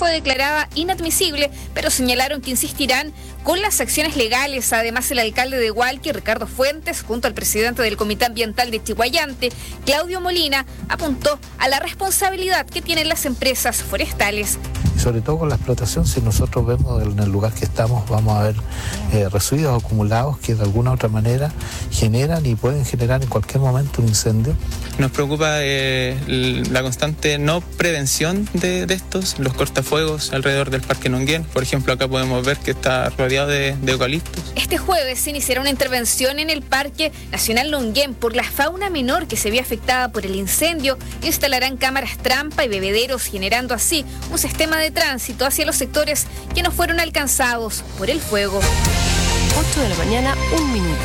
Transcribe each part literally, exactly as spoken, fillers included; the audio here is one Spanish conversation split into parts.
fue declarada inadmisible, pero señalaron que insistirán con las acciones legales. Además, el alcalde de Hualqui, Ricardo Fuentes, junto al presidente del Comité Ambiental de Chihuayante, Claudio Molina, apuntó a la responsabilidad que tienen las empresas forestales. Y sobre todo con la explotación, si nosotros vemos en el lugar que estamos, vamos a ver eh, residuos acumulados que de alguna u otra manera generan y pueden generar en cualquier momento un incendio. Nos preocupa eh, la constante no prevención de, de estos, los cortafuegos alrededor del Parque Longuén. Por ejemplo, acá podemos ver que está rodeado de, de eucaliptos. Este jueves se iniciará una intervención en el Parque Nacional Longuén por la fauna menor que se vio afectada por el incendio. Instalarán cámaras trampa y bebederos, generando así un sistema de tránsito hacia los sectores que no fueron alcanzados por el fuego. ocho de la mañana, un minuto.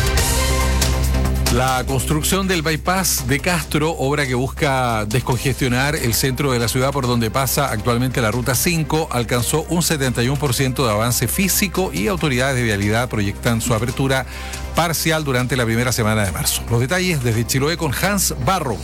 La construcción del bypass de Castro, obra que busca descongestionar el centro de la ciudad por donde pasa actualmente la ruta cinco, alcanzó un setenta y uno por ciento de avance físico y autoridades de vialidad proyectan su apertura parcial durante la primera semana de marzo. Los detalles desde Chiloé con Hans Barros.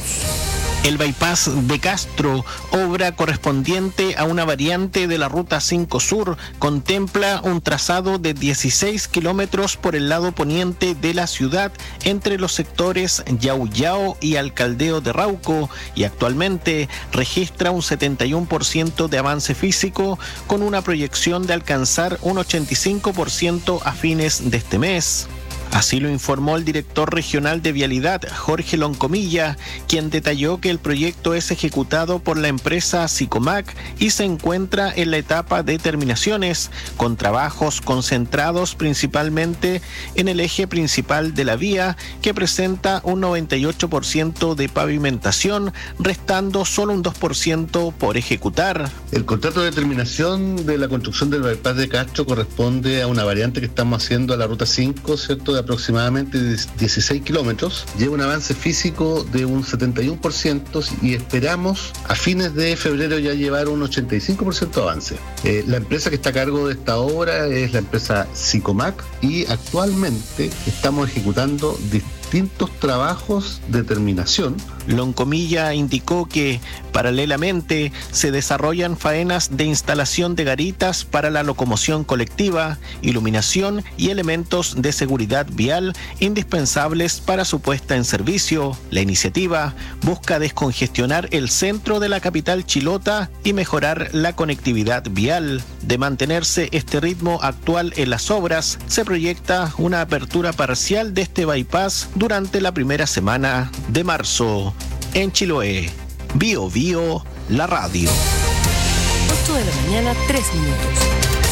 El bypass de Castro, obra correspondiente a una variante de la Ruta cinco Sur, contempla un trazado de dieciséis kilómetros por el lado poniente de la ciudad entre los sectores Yauyao y Alcaldeo de Rauco y actualmente registra un setenta y uno por ciento de avance físico con una proyección de alcanzar un ochenta y cinco por ciento a fines de este mes. Así lo informó el director regional de Vialidad, Jorge Loncomilla, quien detalló que el proyecto es ejecutado por la empresa Sicomac y se encuentra en la etapa de terminaciones, con trabajos concentrados principalmente en el eje principal de la vía, que presenta un noventa y ocho por ciento de pavimentación, restando solo un dos por ciento por ejecutar. El contrato de terminación de la construcción del bypass de Castro corresponde a una variante que estamos haciendo a la Ruta cinco, ¿cierto?, de aproximadamente dieciséis kilómetros, lleva un avance físico de un setenta y uno por ciento y esperamos a fines de febrero ya llevar un ochenta y cinco por ciento de avance. Eh, la empresa que está a cargo de esta obra es la empresa Sicomac y actualmente estamos ejecutando distintos trabajos de terminación. Loncomilla indicó que, paralelamente, se desarrollan faenas de instalación de garitas para la locomoción colectiva, iluminación y elementos de seguridad vial indispensables para su puesta en servicio. La iniciativa busca descongestionar el centro de la capital chilota y mejorar la conectividad vial. De mantenerse este ritmo actual en las obras, se proyecta una apertura parcial de este bypass durante la primera semana de marzo. En Chiloé, Bio Bio, la radio. ocho de la mañana, tres minutos.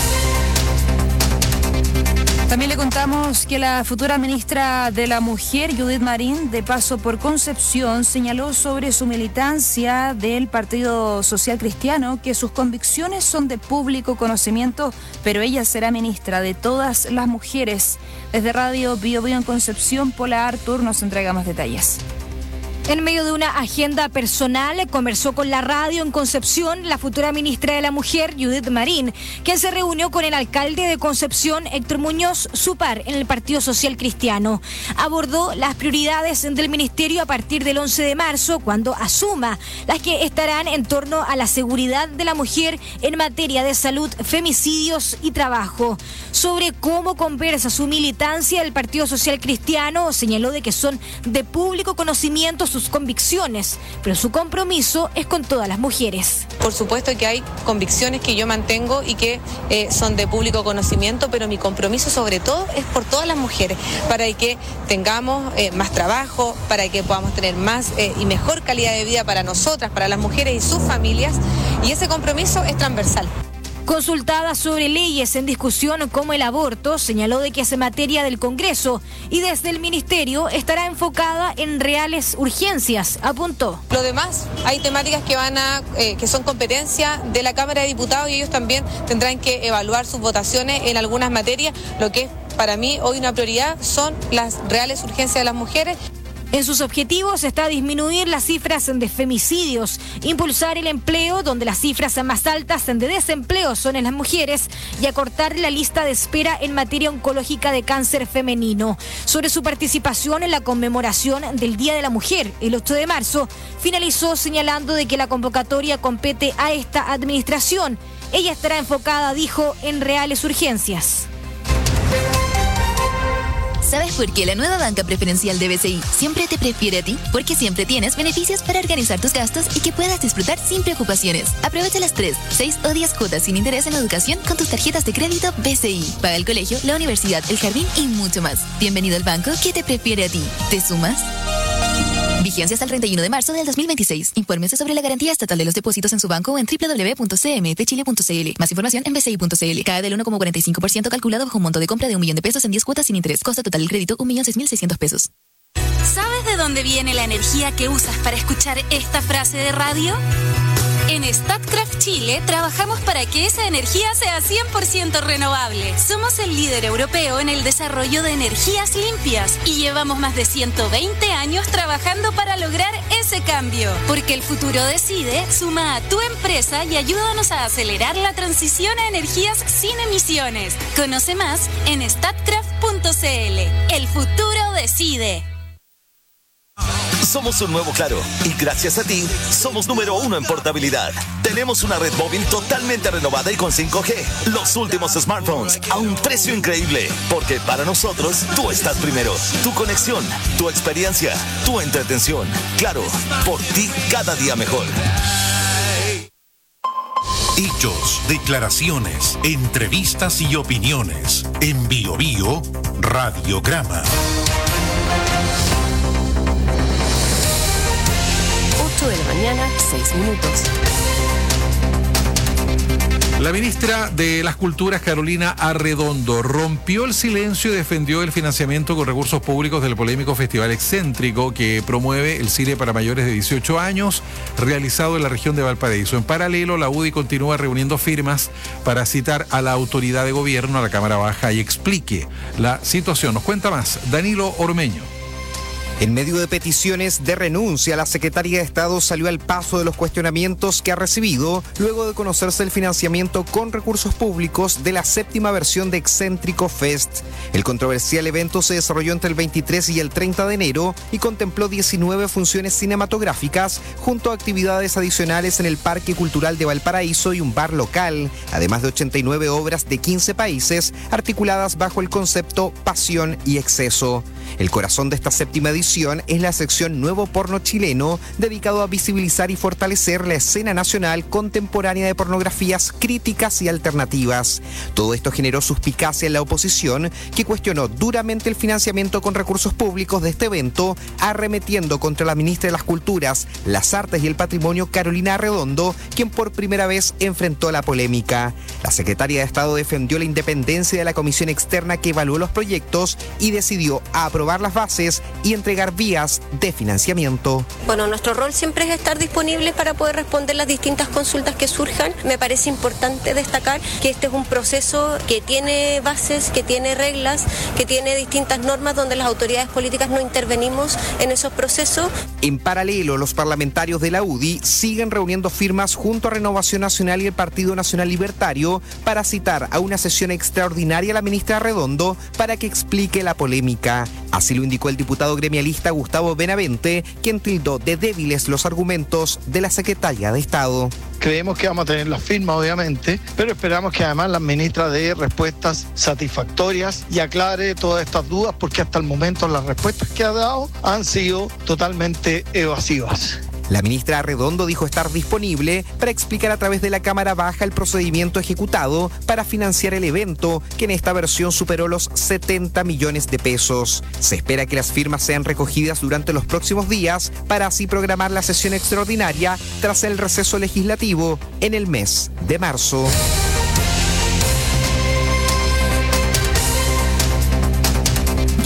También le contamos que la futura ministra de la Mujer, Judith Marín, de paso por Concepción, señaló sobre su militancia del Partido Social Cristiano que sus convicciones son de público conocimiento, pero ella será ministra de todas las mujeres. Desde Radio Bio Bio en Concepción, Pola Artur nos entrega más detalles. En medio de una agenda personal, conversó con la radio en Concepción la futura ministra de la Mujer, Judith Marín, quien se reunió con el alcalde de Concepción, Héctor Muñoz, su par en el Partido Social Cristiano. Abordó las prioridades del ministerio a partir del once de marzo, cuando asuma las que estarán en torno a la seguridad de la mujer en materia de salud, femicidios y trabajo. Sobre cómo conversa su militancia del Partido Social Cristiano, señaló de que son de público conocimiento sus convicciones, pero su compromiso es con todas las mujeres. Por supuesto que hay convicciones que yo mantengo y que eh, son de público conocimiento, pero mi compromiso sobre todo es por todas las mujeres, para que tengamos eh, más trabajo, para que podamos tener más eh, y mejor calidad de vida para nosotras, para las mujeres y sus familias, y ese compromiso es transversal. Consultada sobre leyes en discusión como el aborto, señaló de que es materia del Congreso y desde el Ministerio estará enfocada en reales urgencias, apuntó. Lo demás, hay temáticas que van a, eh, que son competencia de la Cámara de Diputados y ellos también tendrán que evaluar sus votaciones en algunas materias. Lo que es para mí hoy una prioridad son las reales urgencias de las mujeres. En sus objetivos está disminuir las cifras de femicidios, impulsar el empleo, donde las cifras más altas de desempleo son en las mujeres, y acortar la lista de espera en materia oncológica de cáncer femenino. Sobre su participación en la conmemoración del Día de la Mujer, el ocho de marzo, finalizó señalando de que la convocatoria compete a esta administración. Ella estará enfocada, dijo, en reales urgencias. ¿Sabes por qué la nueva banca preferencial de B C I siempre te prefiere a ti? Porque siempre tienes beneficios para organizar tus gastos y que puedas disfrutar sin preocupaciones. Aprovecha las tres, seis o diez cuotas sin interés en la educación con tus tarjetas de crédito B C I. Paga el colegio, la universidad, el jardín y mucho más. Bienvenido al banco que te prefiere a ti. ¿Te sumas? Vigencia hasta el treinta y uno de marzo del dos mil veintiséis. Infórmese sobre la garantía estatal de los depósitos en su banco o en doble u doble u doble u punto c m f chile punto c l. Más información en b c i punto c l. Cae del uno coma cuarenta y cinco por ciento calculado bajo un monto de compra de un millón de pesos en diez cuotas sin interés. Costo total del crédito un millón seis mil seiscientos pesos. ¿Sabes de dónde viene la energía que usas para escuchar esta frase de radio? En Statkraft Chile trabajamos para que esa energía sea cien por ciento renovable. Somos el líder europeo en el desarrollo de energías limpias y llevamos más de ciento veinte años trabajando para lograr ese cambio. Porque el futuro decide, suma a tu empresa y ayúdanos a acelerar la transición a energías sin emisiones. Conoce más en statkraft punto c l. El futuro decide. Somos un nuevo Claro y gracias a ti somos número uno en portabilidad. Tenemos una red móvil totalmente renovada y con cinco G. Los últimos smartphones a un precio increíble. Porque para nosotros tú estás primero. Tu conexión, tu experiencia, tu entretención. Claro, por ti cada día mejor. Hechos, declaraciones, entrevistas y opiniones. En Bio Bio, Radiograma. ocho de la mañana, seis minutos. La ministra de las Culturas, Carolina Arredondo, rompió el silencio y defendió el financiamiento con recursos públicos del polémico Festival Excéntrico que promueve el cine para mayores de dieciocho años, realizado en la región de Valparaíso. En paralelo, la U D I continúa reuniendo firmas para citar a la autoridad de gobierno, a la Cámara Baja, y explique la situación. Nos cuenta más Danilo Ormeño. En medio de peticiones de renuncia, la Secretaría de Estado salió al paso de los cuestionamientos que ha recibido luego de conocerse el financiamiento con recursos públicos de la séptima versión de Excéntrico Fest. El controversial evento se desarrolló entre el veintitrés y el treinta de enero y contempló diecinueve funciones cinematográficas junto a actividades adicionales en el Parque Cultural de Valparaíso y un bar local, además de ochenta y nueve obras de quince países articuladas bajo el concepto Pasión y Exceso. El corazón de esta séptima edición es la sección Nuevo Porno Chileno, dedicado a visibilizar y fortalecer la escena nacional contemporánea de pornografías críticas y alternativas. Todo esto generó suspicacia en la oposición, que cuestionó duramente el financiamiento con recursos públicos de este evento, arremetiendo contra la ministra de las Culturas, las Artes y el Patrimonio, Carolina Arredondo, quien por primera vez enfrentó la polémica. La secretaria de Estado defendió la independencia de la comisión externa que evaluó los proyectos y decidió aprobar las bases y entregar vías de financiamiento. Bueno, nuestro rol siempre es estar disponibles para poder responder las distintas consultas que surjan. Me parece importante destacar que este es un proceso que tiene bases, que tiene reglas, que tiene distintas normas donde las autoridades políticas no intervenimos en esos procesos. En paralelo, los parlamentarios de la U D I siguen reuniendo firmas junto a Renovación Nacional y el Partido Nacional Libertario para citar a una sesión extraordinaria a la ministra Arredondo para que explique la polémica. Así lo indicó el diputado gremialista Gustavo Benavente, quien tildó de débiles los argumentos de la secretaria de Estado. Creemos que vamos a tener las firmas, obviamente, pero esperamos que además la ministra dé respuestas satisfactorias y aclare todas estas dudas, porque hasta el momento las respuestas que ha dado han sido totalmente evasivas. La ministra Arredondo dijo estar disponible para explicar a través de la Cámara Baja el procedimiento ejecutado para financiar el evento, que en esta versión superó los setenta millones de pesos. Se espera que las firmas sean recogidas durante los próximos días para así programar la sesión extraordinaria tras el receso legislativo en el mes de marzo. Y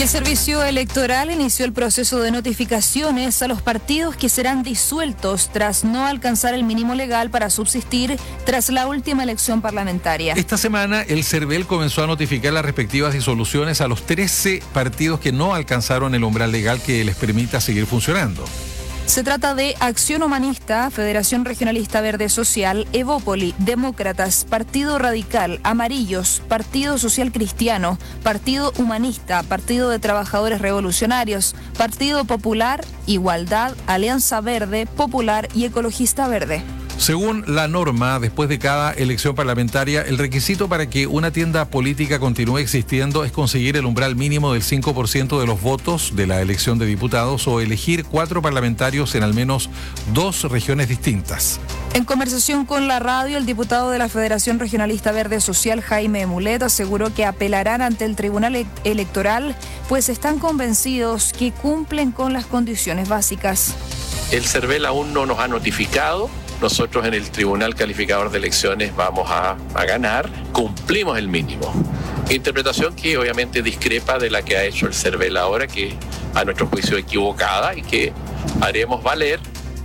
Y el Servicio Electoral inició el proceso de notificaciones a los partidos que serán disueltos tras no alcanzar el mínimo legal para subsistir tras la última elección parlamentaria. Esta semana el CERVEL comenzó a notificar las respectivas disoluciones a los trece partidos que no alcanzaron el umbral legal que les permita seguir funcionando. Se trata de Acción Humanista, Federación Regionalista Verde Social, Evópoli, Demócratas, Partido Radical, Amarillos, Partido Social Cristiano, Partido Humanista, Partido de Trabajadores Revolucionarios, Partido Popular, Igualdad, Alianza Verde, Popular y Ecologista Verde. Según la norma, después de cada elección parlamentaria, el requisito para que una tienda política continúe existiendo es conseguir el umbral mínimo del cinco por ciento de los votos de la elección de diputados o elegir cuatro parlamentarios en al menos dos regiones distintas. En conversación con la radio, el diputado de la Federación Regionalista Verde Social, Jaime Mulet, aseguró que apelarán ante el Tribunal Electoral, pues están convencidos que cumplen con las condiciones básicas. El CERVEL aún no nos ha notificado. Nosotros en el Tribunal Calificador de Elecciones vamos a, a ganar, cumplimos el mínimo. Interpretación que obviamente discrepa de la que ha hecho el CERVEL ahora, que a nuestro juicio equivocada y que haremos valer.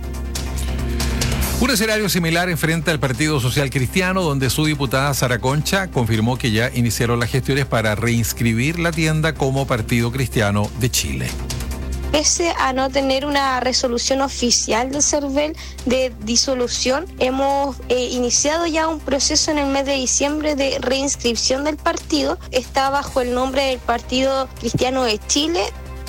Un escenario similar enfrenta el Partido Social Cristiano, donde su diputada Sara Concha confirmó que ya iniciaron las gestiones para reinscribir la tienda como Partido Cristiano de Chile. Pese a no tener una resolución oficial del CERVEL de disolución, hemos eh, iniciado ya un proceso en el mes de diciembre de reinscripción del partido. Está bajo el nombre del Partido Cristiano de Chile.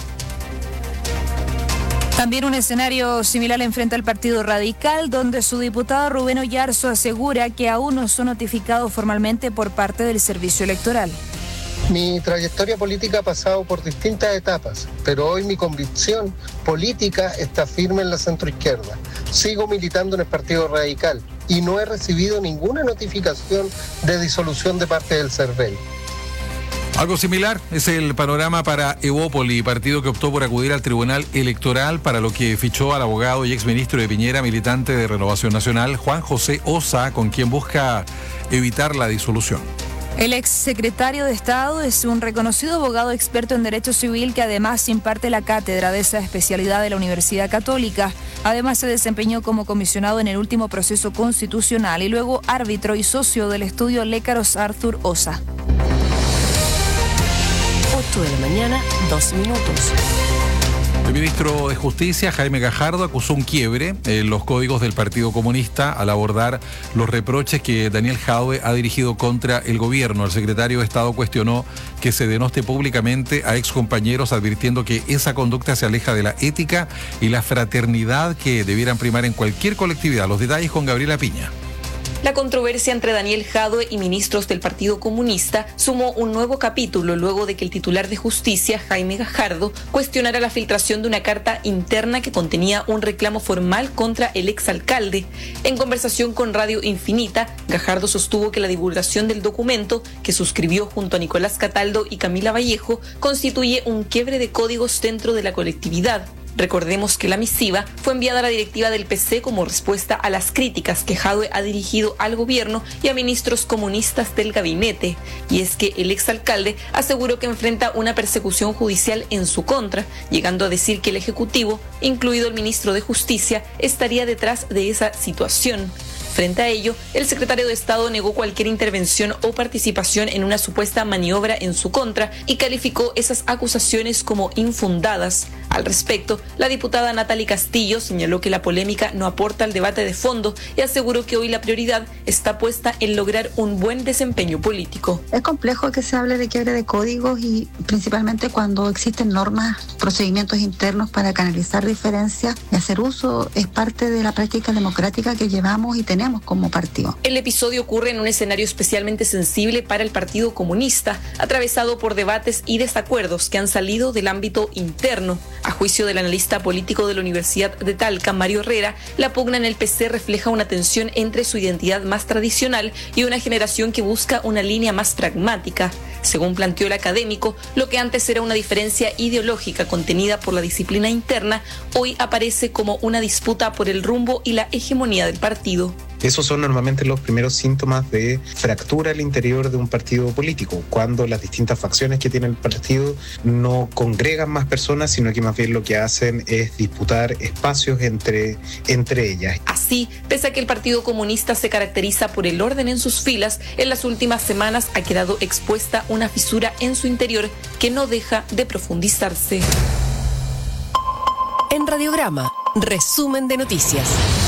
También un escenario similar enfrenta al Partido Radical, donde su diputado Rubén Oyarzo asegura que aún no son notificados formalmente por parte del Servicio Electoral. Mi trayectoria política ha pasado por distintas etapas, pero hoy mi convicción política está firme en la centroizquierda. Sigo militando en el Partido Radical y no he recibido ninguna notificación de disolución de parte del CERVEL. Algo similar es el panorama para Evópoli, partido que optó por acudir al Tribunal Electoral, para lo que fichó al abogado y exministro de Piñera, militante de Renovación Nacional, Juan José Osa, con quien busca evitar la disolución. El exsecretario de Estado es un reconocido abogado experto en Derecho Civil que además imparte la cátedra de esa especialidad de la Universidad Católica. Además se desempeñó como comisionado en el último proceso constitucional y luego árbitro y socio del estudio Lécaros Arthur Osa. ocho de la mañana, dos minutos. El ministro de Justicia, Jaime Gajardo, acusó un quiebre en los códigos del Partido Comunista al abordar los reproches que Daniel Jadwe ha dirigido contra el gobierno. El secretario de Estado cuestionó que se denoste públicamente a excompañeros, advirtiendo que esa conducta se aleja de la ética y la fraternidad que debieran primar en cualquier colectividad. Los detalles con Gabriela Piña. La controversia entre Daniel Jadwe y ministros del Partido Comunista sumó un nuevo capítulo luego de que el titular de Justicia, Jaime Gajardo, cuestionara la filtración de una carta interna que contenía un reclamo formal contra el exalcalde. En conversación con Radio Infinita, Gajardo sostuvo que la divulgación del documento, que suscribió junto a Nicolás Cataldo y Camila Vallejo, constituye un quiebre de códigos dentro de la colectividad. Recordemos que la misiva fue enviada a la directiva del P C como respuesta a las críticas que Jadwe ha dirigido al gobierno y a ministros comunistas del gabinete. Y es que el exalcalde aseguró que enfrenta una persecución judicial en su contra, llegando a decir que el Ejecutivo, incluido el ministro de Justicia, estaría detrás de esa situación. Frente a ello, el secretario de Estado negó cualquier intervención o participación en una supuesta maniobra en su contra y calificó esas acusaciones como infundadas. Al respecto, la diputada Natalie Castillo señaló que la polémica no aporta al debate de fondo y aseguró que hoy la prioridad está puesta en lograr un buen desempeño político. Es complejo que se hable de quiebre de códigos y principalmente cuando existen normas, procedimientos internos para canalizar diferencias y hacer uso es parte de la práctica democrática que llevamos y tenemos como partido. El episodio ocurre en un escenario especialmente sensible para el Partido Comunista, atravesado por debates y desacuerdos que han salido del ámbito interno. A juicio del analista político de la Universidad de Talca, Mario Herrera, la pugna en el P C refleja una tensión entre su identidad más tradicional y una generación que busca una línea más pragmática. Según planteó el académico, lo que antes era una diferencia ideológica contenida por la disciplina interna, hoy aparece como una disputa por el rumbo y la hegemonía del partido. Esos son normalmente los primeros síntomas de fractura al interior de un partido político, cuando las distintas facciones que tiene el partido no congregan más personas, sino que más bien lo que hacen es disputar espacios entre, entre ellas. Así, pese a que el Partido Comunista se caracteriza por el orden en sus filas, en las últimas semanas ha quedado expuesta una fisura en su interior que no deja de profundizarse. En Radiograma, resumen de noticias.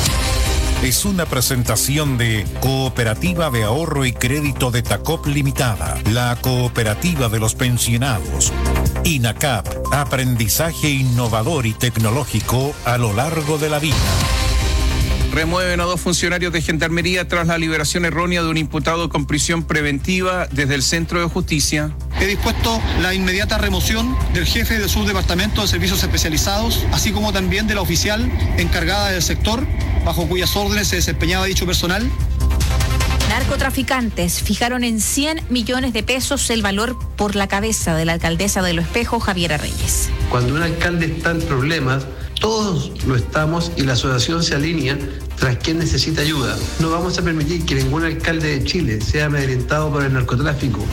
Es una presentación de Cooperativa de Ahorro y Crédito de Tacop Limitada, la cooperativa de los pensionados. INACAP, aprendizaje innovador y tecnológico a lo largo de la vida. Remueven a dos funcionarios de Gendarmería tras la liberación errónea de un imputado con prisión preventiva desde el Centro de Justicia. He dispuesto la inmediata remoción del jefe de subdepartamento de servicios especializados, así como también de la oficial encargada del sector, bajo cuyas órdenes se desempeñaba dicho personal. Narcotraficantes fijaron en cien millones de pesos el valor por la cabeza de la alcaldesa de Lo Espejo, Javiera Reyes. Cuando un alcalde está en problemas, todos lo estamos y la asociación se alinea tras quien necesita ayuda. No vamos a permitir que ningún alcalde de Chile sea amedrentado por el narcotráfico.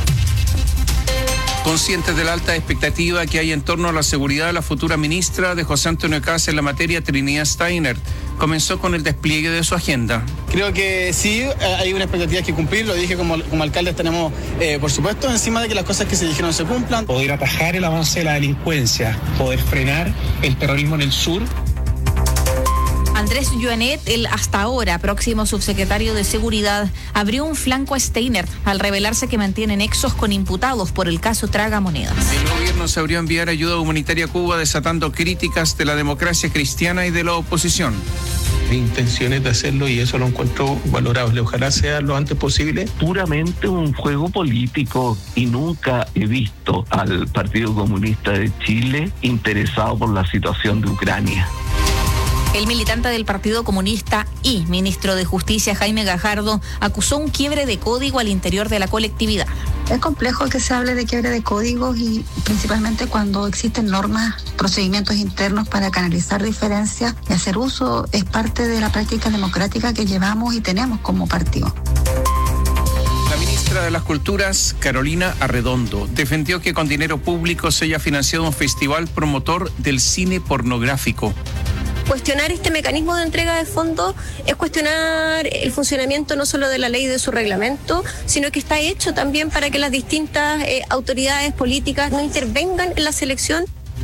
Conscientes de la alta expectativa que hay en torno a la seguridad de la futura ministra de José Antonio Kast en la materia, Trinidad Steiner comenzó con el despliegue de su agenda. Creo que sí, hay una expectativa que cumplir, lo dije como, como alcaldes tenemos, eh, por supuesto, encima de que las cosas que se dijeron se cumplan. Poder atajar el avance de la delincuencia, poder frenar el terrorismo en el sur. Andrés Joanet, el hasta ahora próximo subsecretario de Seguridad, abrió un flanco a Steiner al revelarse que mantiene nexos con imputados por el caso Tragamonedas. El gobierno se abrió a enviar ayuda humanitaria a Cuba, desatando críticas de la democracia cristiana y de la oposición. Mi intención es de hacerlo y eso lo encuentro valorable. Ojalá sea lo antes posible. Puramente un juego político y nunca he visto al Partido Comunista de Chile interesado por la situación de Ucrania. El militante del Partido Comunista y ministro de Justicia, Jaime Gajardo, acusó un quiebre de código al interior de la colectividad. Es complejo que se hable de quiebre de códigos y principalmente cuando existen normas, procedimientos internos para canalizar diferencias y hacer uso es parte de la práctica democrática que llevamos y tenemos como partido. La ministra de las Culturas, Carolina Arredondo, defendió que con dinero público se haya financiado un festival promotor del cine pornográfico. Cuestionar este mecanismo de entrega de fondos es cuestionar el funcionamiento no solo de la ley y de su reglamento, sino que está hecho también para que las distintas eh, autoridades políticas no intervengan en la selección.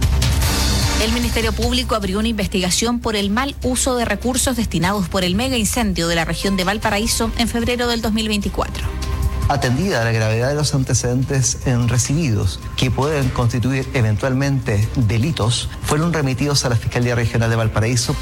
El Ministerio Público abrió una investigación por el mal uso de recursos destinados por el mega incendio de la región de Valparaíso en febrero del dos mil veinticuatro. Atendida la gravedad de los antecedentes en recibidos que pueden constituir eventualmente delitos, fueron remitidos a la Fiscalía Regional de Valparaíso.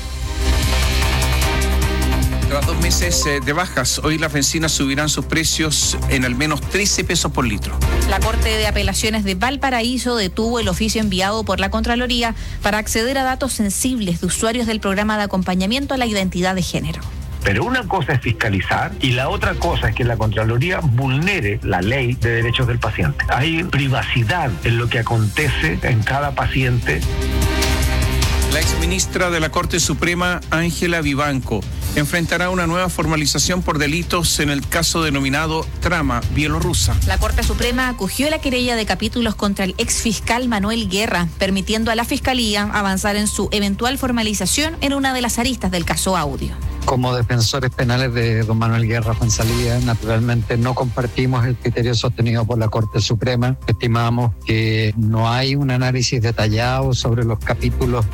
Tras dos meses de bajas, hoy las bencinas subirán sus precios en al menos trece pesos por litro. La Corte de Apelaciones de Valparaíso detuvo el oficio enviado por la Contraloría para acceder a datos sensibles de usuarios del programa de acompañamiento a la identidad de género. Pero una cosa es fiscalizar y la otra cosa es que la Contraloría vulnere la ley de derechos del paciente. Hay privacidad en lo que acontece en cada paciente. La exministra de la Corte Suprema, Ángela Vivanco, enfrentará una nueva formalización por delitos en el caso denominado Trama Bielorrusa. La Corte Suprema acogió la querella de capítulos contra el exfiscal Manuel Guerra, permitiendo a la Fiscalía avanzar en su eventual formalización en una de las aristas del caso Audio. Como defensores penales de don Manuel Guerra Fuenzalía, naturalmente no compartimos el criterio sostenido por la Corte Suprema. Estimamos que no hay un análisis detallado sobre los capítulos.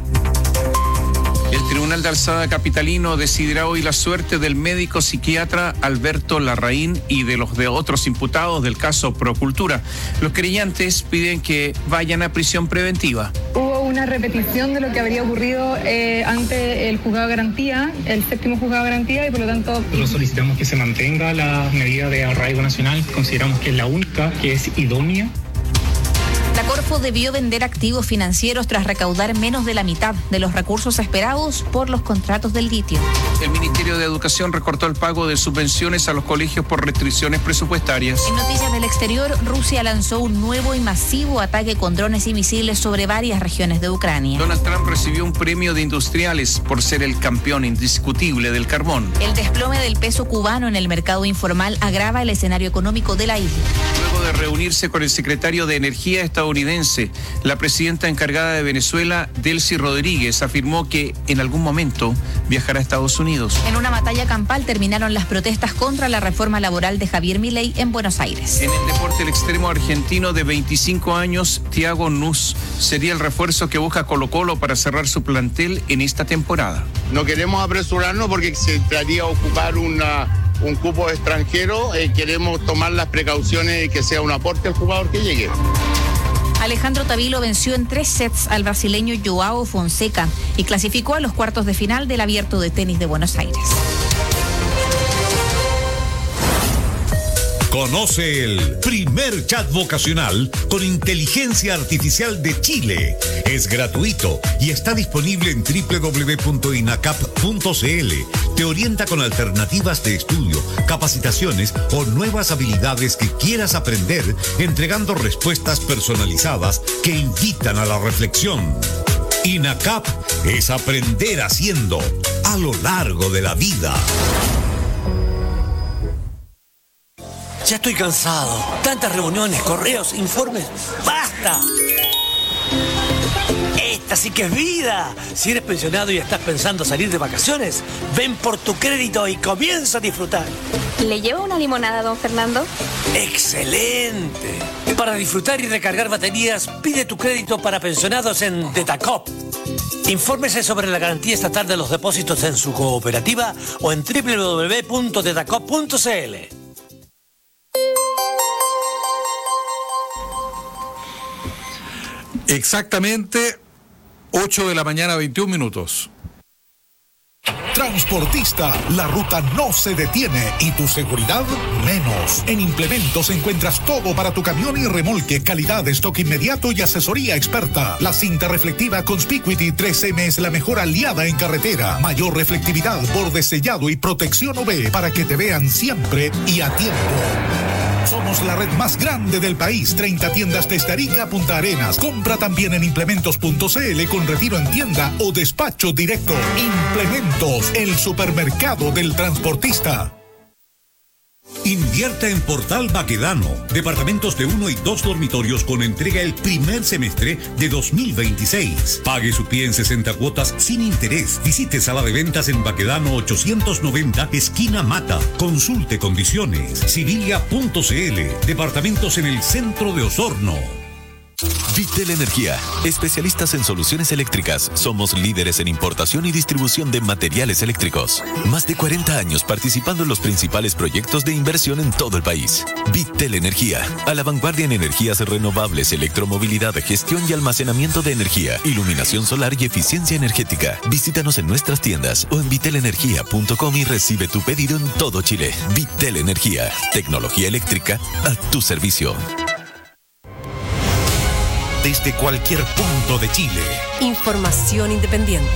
El Tribunal de Alzada capitalino decidirá hoy la suerte del médico psiquiatra Alberto Larraín y de los de otros imputados del caso Procultura. Los querellantes piden que vayan a prisión preventiva. Hubo una repetición de lo que habría ocurrido eh, ante el juzgado de garantía, el séptimo juzgado de garantía, y por lo tanto... Nosotros solicitamos que se mantenga la medida de arraigo nacional. Consideramos que es la única que es idónea. La Corte Corfo debió vender activos financieros tras recaudar menos de la mitad de los recursos esperados por los contratos del litio. El Ministerio de Educación recortó el pago de subvenciones a los colegios por restricciones presupuestarias. En noticias del exterior, Rusia lanzó un nuevo y masivo ataque con drones y misiles sobre varias regiones de Ucrania. Donald Trump recibió un premio de industriales por ser el campeón indiscutible del carbón. El desplome del peso cubano en el mercado informal agrava el escenario económico de la isla. Luego de reunirse con el secretario de Energía estadounidense, la presidenta encargada de Venezuela, Delcy Rodríguez, afirmó que en algún momento viajará a Estados Unidos. En una batalla campal terminaron las protestas contra la reforma laboral de Javier Milei en Buenos Aires. En el deporte, el extremo argentino de veinticinco años, Thiago Nuss, sería el refuerzo que busca Colo-Colo para cerrar su plantel en esta temporada. No queremos apresurarnos porque se entraría a ocupar una... un cupo extranjero, eh, queremos tomar las precauciones de que sea un aporte al jugador que llegue. Alejandro Tavilo venció en tres sets al brasileño Joao Fonseca y clasificó a los cuartos de final del Abierto de Tenis de Buenos Aires. Conoce el primer chat vocacional con inteligencia artificial de Chile. Es gratuito y está disponible en doble u doble u doble u punto inacap punto c l. Te orienta con alternativas de estudio, capacitaciones o nuevas habilidades que quieras aprender, entregando respuestas personalizadas que invitan a la reflexión. INACAP es aprender haciendo a lo largo de la vida. Ya estoy cansado. Tantas reuniones, correos, informes. ¡Basta! Esta sí que es vida. Si eres pensionado y estás pensando salir de vacaciones, ven por tu crédito y comienza a disfrutar. ¿Le llevo una limonada, don Fernando? ¡Excelente! Para disfrutar y recargar baterías, pide tu crédito para pensionados en Detacop. Infórmese sobre la garantía estatal de los depósitos en su cooperativa o en doble u doble u doble u punto detacop punto c l. Exactamente ocho de la mañana, veintiún minutos. Transportista, la ruta no se detiene y tu seguridad menos. En Implementos encuentras todo para tu camión y remolque, calidad, stock inmediato y asesoría experta. La cinta reflectiva Conspicuity tres eme es la mejor aliada en carretera. Mayor reflectividad, borde sellado y protección U V para que te vean siempre y a tiempo. Somos la red más grande del país, treinta tiendas desde Arica a Punta Arenas. Compra también en implementos punto c l con retiro en tienda o despacho directo. Implementos, el supermercado del transportista. Invierta en Portal Baquedano. Departamentos de uno y dos dormitorios con entrega el primer semestre de dos mil veintiséis. Pague su pie en sesenta cuotas sin interés. Visite sala de ventas en Baquedano ochocientos noventa, esquina Mata. Consulte condiciones. Civilia punto c l. Departamentos en el centro de Osorno. Vitel Energía, especialistas en soluciones eléctricas. Somos líderes en importación y distribución de materiales eléctricos. Más de cuarenta años participando en los principales proyectos de inversión en todo el país. Vitel Energía, a la vanguardia en energías renovables, electromovilidad, gestión y almacenamiento de energía, iluminación solar y eficiencia energética. Visítanos en nuestras tiendas o en vitel energía punto com y recibe tu pedido en todo Chile. Vitel Energía, tecnología eléctrica a tu servicio. Desde cualquier punto de Chile. Información independiente.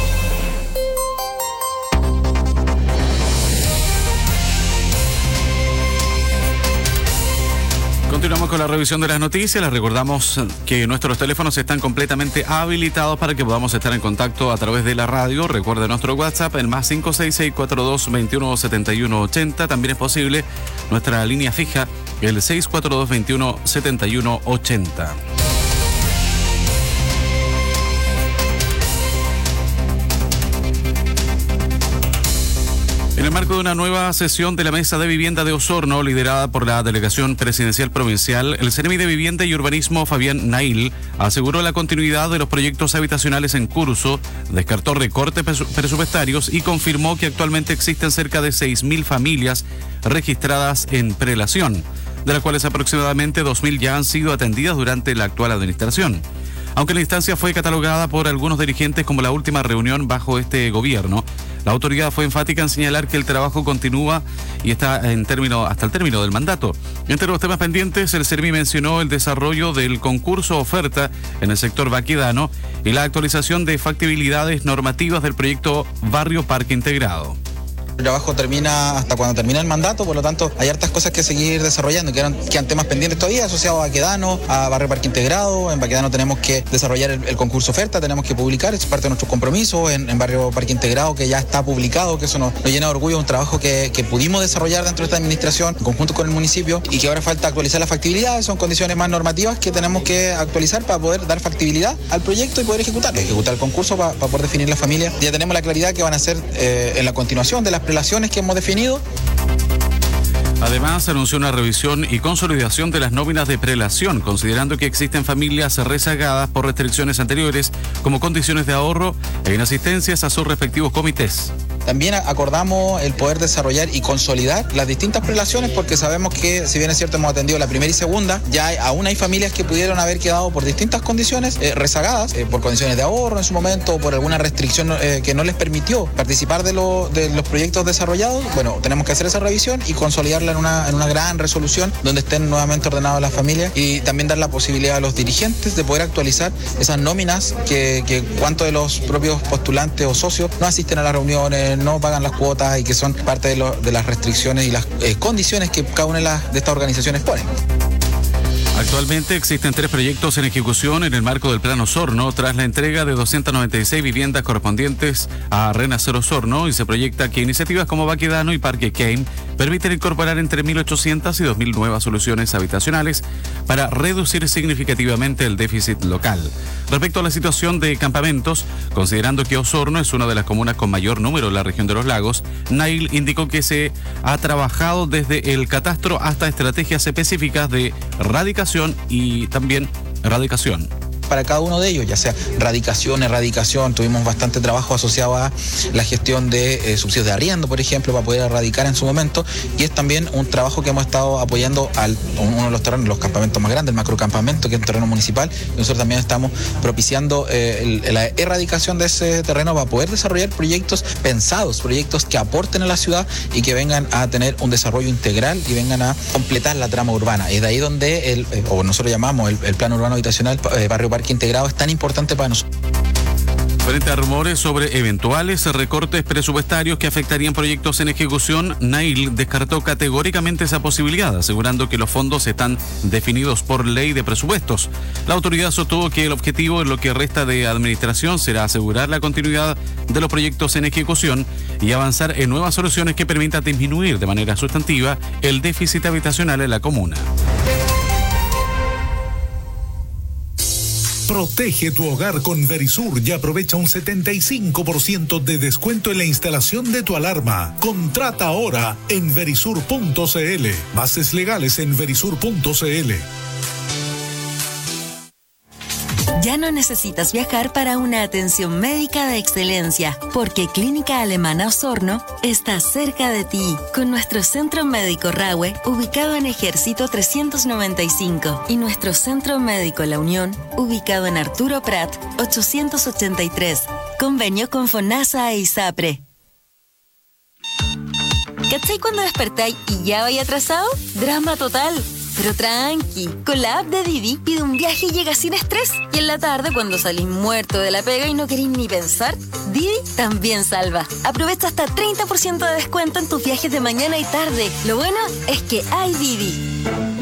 Continuamos con la revisión de las noticias. Les recordamos que nuestros teléfonos están completamente habilitados para que podamos estar en contacto a través de la radio. Recuerde nuestro WhatsApp, el más cinco seis seis cuatro dos veintiuno setenta y uno ochenta. También es posible nuestra línea fija, el seis cuatro dos veintiuno setenta y uno ochenta. En el marco de una nueva sesión de la Mesa de Vivienda de Osorno, liderada por la Delegación Presidencial Provincial, el Ceremi de Vivienda y Urbanismo, Fabián Nail, aseguró la continuidad de los proyectos habitacionales en curso, descartó recortes presupuestarios y confirmó que actualmente existen cerca de seis mil familias registradas en prelación, de las cuales aproximadamente dos mil ya han sido atendidas durante la actual administración. Aunque la instancia fue catalogada por algunos dirigentes como la última reunión bajo este gobierno, La autoridad fue enfática en señalar que el trabajo continúa y está en término, hasta el término del mandato. Entre los temas pendientes, el SERMI mencionó el desarrollo del concurso oferta en el sector Baquedano y la actualización de factibilidades normativas del proyecto Barrio Parque Integrado. El trabajo termina hasta cuando termina el mandato, por lo tanto hay hartas cosas que seguir desarrollando, quedan, quedan temas pendientes todavía asociados a Baquedano, a Barrio Parque Integrado. En Baquedano tenemos que desarrollar el, el concurso oferta, tenemos que publicar, es parte de nuestros compromisos. En, en Barrio Parque Integrado, que ya está publicado, que eso nos, nos llena de orgullo, un trabajo que, que pudimos desarrollar dentro de esta administración en conjunto con el municipio y que ahora falta actualizar las factibilidades. Son condiciones más normativas que tenemos que actualizar para poder dar factibilidad al proyecto y poder ejecutarlo, ejecutar el concurso para, para poder definir la familia. Ya tenemos la claridad que van a ser eh, en la continuación de las prelaciones que hemos definido. Además, se anunció una revisión y consolidación de las nóminas de prelación, considerando que existen familias rezagadas por restricciones anteriores, como condiciones de ahorro e inasistencias a sus respectivos comités. También acordamos el poder desarrollar y consolidar las distintas prelaciones, porque sabemos que, si bien es cierto, hemos atendido la primera y segunda, ya hay, aún hay familias que pudieron haber quedado por distintas condiciones eh, rezagadas, eh, por condiciones de ahorro en su momento, o por alguna restricción eh, que no les permitió participar de, lo, de los proyectos desarrollados. Bueno, tenemos que hacer esa revisión y consolidarla en una, en una gran resolución donde estén nuevamente ordenadas las familias, y también dar la posibilidad a los dirigentes de poder actualizar esas nóminas que, que cuántos de los propios postulantes o socios no asisten a las reuniones, no pagan las cuotas y que son parte de, lo, de las restricciones y las eh, condiciones que cada una de, las, de estas organizaciones pone. Actualmente existen tres proyectos en ejecución en el marco del Plan Osorno, tras la entrega de doscientas noventa y seis viviendas correspondientes a Renacer Osorno, y se proyecta que iniciativas como Baquedano y Parque Kane permiten incorporar entre mil ochocientas y dos mil nuevas soluciones habitacionales para reducir significativamente el déficit local. Respecto a la situación de campamentos, considerando que Osorno es una de las comunas con mayor número en la región de los lagos, Nail indicó que se ha trabajado desde el catastro hasta estrategias específicas de radicación y también erradicación. Para cada uno de ellos, ya sea radicación, erradicación, tuvimos bastante trabajo asociado a la gestión de eh, subsidios de arriendo, por ejemplo, para poder erradicar en su momento, y es también un trabajo que hemos estado apoyando a uno de los terrenos, los campamentos más grandes, el macrocampamento, que es un terreno municipal, y nosotros también estamos propiciando eh, el, la erradicación de ese terreno para poder desarrollar proyectos pensados, proyectos que aporten a la ciudad y que vengan a tener un desarrollo integral y vengan a completar la trama urbana. Es de ahí donde, el, eh, o nosotros llamamos el, el plan urbano habitacional, eh, Barrio Parque Integrado, es tan importante para nosotros. Frente a rumores sobre eventuales recortes presupuestarios que afectarían proyectos en ejecución, Nail descartó categóricamente esa posibilidad, asegurando que los fondos están definidos por ley de presupuestos. La autoridad sostuvo que el objetivo en lo que resta de administración será asegurar la continuidad de los proyectos en ejecución y avanzar en nuevas soluciones que permitan disminuir de manera sustantiva el déficit habitacional en la comuna. Protege tu hogar con Verisur y aprovecha un setenta y cinco por ciento de descuento en la instalación de tu alarma. Contrata ahora en verisur punto cl. Bases legales en verisur punto cl. Ya no necesitas viajar para una atención médica de excelencia, porque Clínica Alemana Osorno está cerca de ti, con nuestro Centro Médico Rahue, ubicado en Ejército trescientos noventa y cinco, y nuestro Centro Médico La Unión, ubicado en Arturo Prat ochocientos ochenta y tres, convenio con FONASA e ISAPRE. ¿Cachai cuando despertáis y ya vais atrasado? Drama total. Pero tranqui, con la app de Didi pide un viaje y llega sin estrés. Y en la tarde, cuando salís muerto de la pega y no queréis ni pensar, Didi también salva. Aprovecha hasta treinta por ciento de descuento en tus viajes de mañana y tarde. Lo bueno es que hay Didi.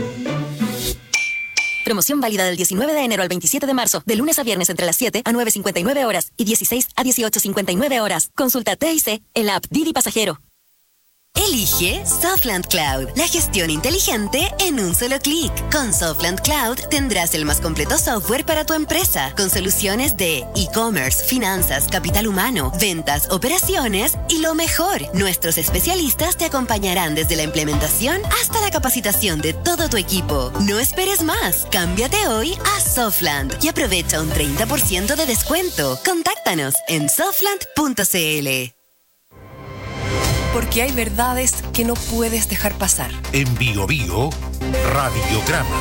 Promoción válida del diecinueve de enero al veintisiete de marzo, de lunes a viernes entre las siete a nueve cincuenta y nueve horas y dieciséis a dieciocho cincuenta y nueve horas. Consulta T I C en la app Didi Pasajero. Elige Softland Cloud, la gestión inteligente en un solo clic. Con Softland Cloud tendrás el más completo software para tu empresa, con soluciones de e-commerce, finanzas, capital humano, ventas, operaciones y lo mejor, nuestros especialistas te acompañarán desde la implementación hasta la capacitación de todo tu equipo. No esperes más, cámbiate hoy a Softland y aprovecha un treinta por ciento de descuento. Contáctanos en softland punto cl. Porque hay verdades que no puedes dejar pasar. En Bio Bio, Radiograma.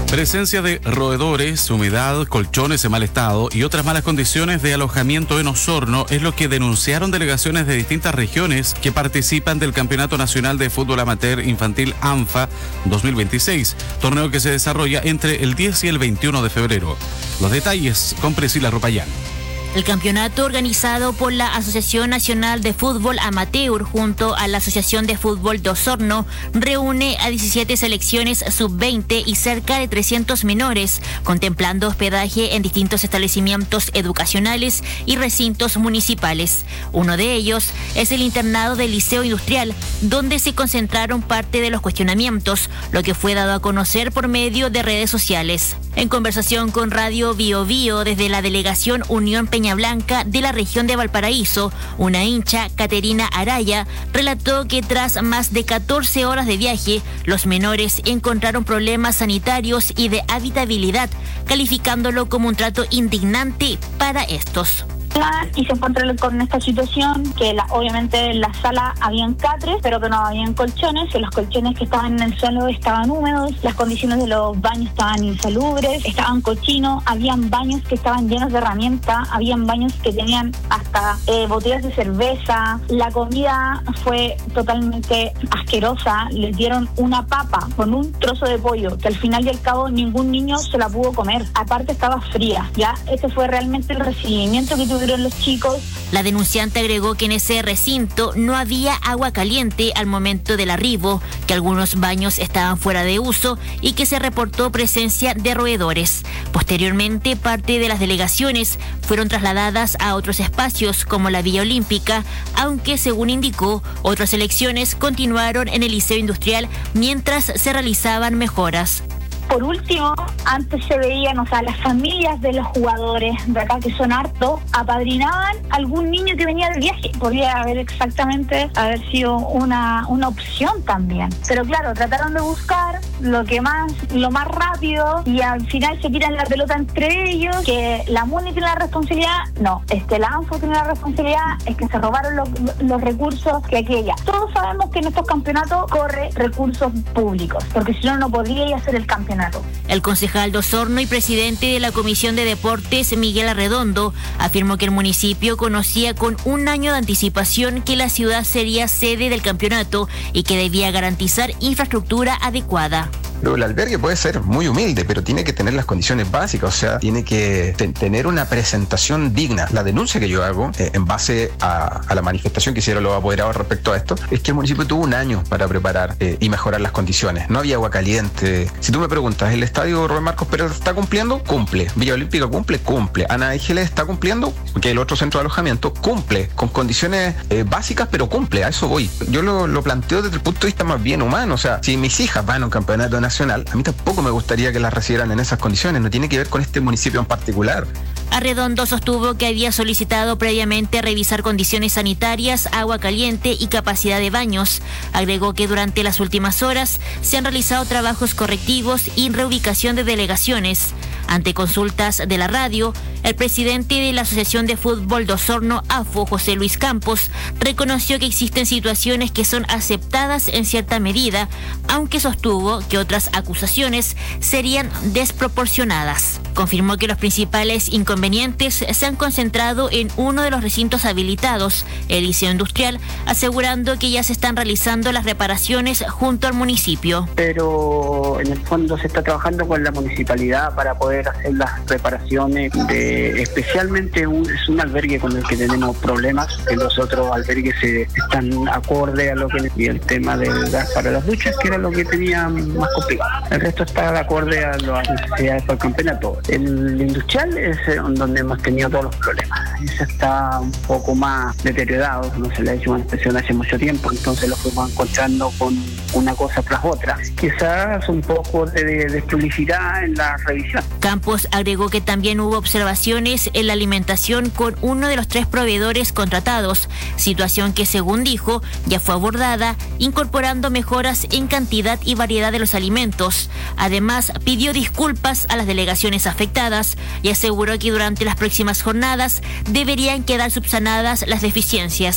Presencia de roedores, humedad, colchones en mal estado y otras malas condiciones de alojamiento en Osorno es lo que denunciaron delegaciones de distintas regiones que participan del Campeonato Nacional de Fútbol Amateur Infantil ANFA dos mil veintiséis, torneo que se desarrolla entre el diez y el veintiuno de febrero. Los detalles con Priscila Rupayán. El campeonato, organizado por la Asociación Nacional de Fútbol Amateur junto a la Asociación de Fútbol de Osorno, reúne a diecisiete selecciones sub veinte y cerca de trescientos menores, contemplando hospedaje en distintos establecimientos educacionales y recintos municipales. Uno de ellos es el internado del Liceo Industrial, donde se concentraron parte de los cuestionamientos, lo que fue dado a conocer por medio de redes sociales. En conversación con Radio Bio Bio desde la delegación Unión Peña Blanca de la región de Valparaíso, una hincha, Caterina Araya, relató que tras más de catorce horas de viaje, los menores encontraron problemas sanitarios y de habitabilidad, calificándolo como un trato indignante para estos. Y se encuentran con esta situación que la, obviamente en la sala habían catres, pero que no habían colchones, que los colchones que estaban en el suelo estaban húmedos, las condiciones de los baños estaban insalubres, estaban cochinos, habían baños que estaban llenos de herramientas, habían baños que tenían hasta eh, botellas de cerveza, la comida fue totalmente asquerosa, les dieron una papa con un trozo de pollo que al final y al cabo ningún niño se la pudo comer, aparte estaba fría, ya este fue realmente el recibimiento que tuvieron los chicos. La denunciante agregó que en ese recinto no había agua caliente al momento del arribo, que algunos baños estaban fuera de uso y que se reportó presencia de roedores. Posteriormente, parte de las delegaciones fueron trasladadas a otros espacios como la Villa Olímpica, aunque según indicó, otras selecciones continuaron en el Liceo Industrial mientras se realizaban mejoras. Por último, antes se veían, o sea, las familias de los jugadores de acá, que son hartos, apadrinaban a algún niño que venía de viaje. Podría haber exactamente haber sido una, una opción también. Pero claro, trataron de buscar lo que más, lo más rápido y al final se tiran la pelota entre ellos, que la MUNI tiene la responsabilidad, no, es que la ANFO tiene la responsabilidad, es que se robaron los, los recursos que aquella. Todos sabemos que en estos campeonatos corre recursos públicos, porque si no, no podría hacer el campeonato. El concejal de Osorno y presidente de la Comisión de Deportes, Miguel Arredondo, afirmó que el municipio conocía con un año de anticipación que la ciudad sería sede del campeonato y que debía garantizar infraestructura adecuada. Pero el albergue puede ser muy humilde, pero tiene que tener las condiciones básicas, o sea, tiene que te- tener una presentación digna. La denuncia que yo hago, eh, en base a, a la manifestación que hicieron los apoderados respecto a esto, es que el municipio tuvo un año para preparar eh, y mejorar las condiciones. No había agua caliente. Si tú me preguntas, ¿el estadio Rubén Marcos Pérez está cumpliendo? Cumple. Villa Olímpica cumple, cumple. Ana Ángeles está cumpliendo, porque el otro centro de alojamiento cumple, con condiciones eh, básicas, pero cumple, a eso voy. Yo lo, lo planteo desde el punto de vista más bien humano, o sea, si mis hijas van a un campeonato nacional, a mí tampoco me gustaría que las recibieran en esas condiciones, no tiene que ver con este municipio en particular. Arredondo sostuvo que había solicitado previamente revisar condiciones sanitarias, agua caliente y capacidad de baños. Agregó que durante las últimas horas se han realizado trabajos correctivos y reubicación de delegaciones. Ante consultas de la radio, el presidente de la Asociación de Fútbol de Osorno, AFO, José Luis Campos, reconoció que existen situaciones que son aceptadas en cierta medida, aunque sostuvo que otras acusaciones serían desproporcionadas. Confirmó que los principales inconvenientes se han concentrado en uno de los recintos habilitados, el Liceo Industrial, asegurando que ya se están realizando las reparaciones junto al municipio. Pero en el fondo se está trabajando con la municipalidad para poder hacer las reparaciones de, especialmente un, es un albergue con el que tenemos problemas, que los otros albergues se, están acorde a lo que y el tema del gas para las duchas, que era lo que tenía más complicado. El resto está de acorde a las necesidades del campeonato. El industrial es donde hemos tenido todos los problemas. Ese está un poco más deteriorado, no se le ha hecho una inspección hace mucho tiempo, entonces lo fuimos encontrando con una cosa tras otra. Quizás un poco de desprolijidad en la revisión. Campos agregó que también hubo observaciones en la alimentación con uno de los tres proveedores contratados, situación que según dijo ya fue abordada, incorporando mejoras en cantidad y variedad de los alimentos. Además, pidió disculpas a las delegaciones afectadas y aseguró que durante las próximas jornadas deberían quedar subsanadas las deficiencias.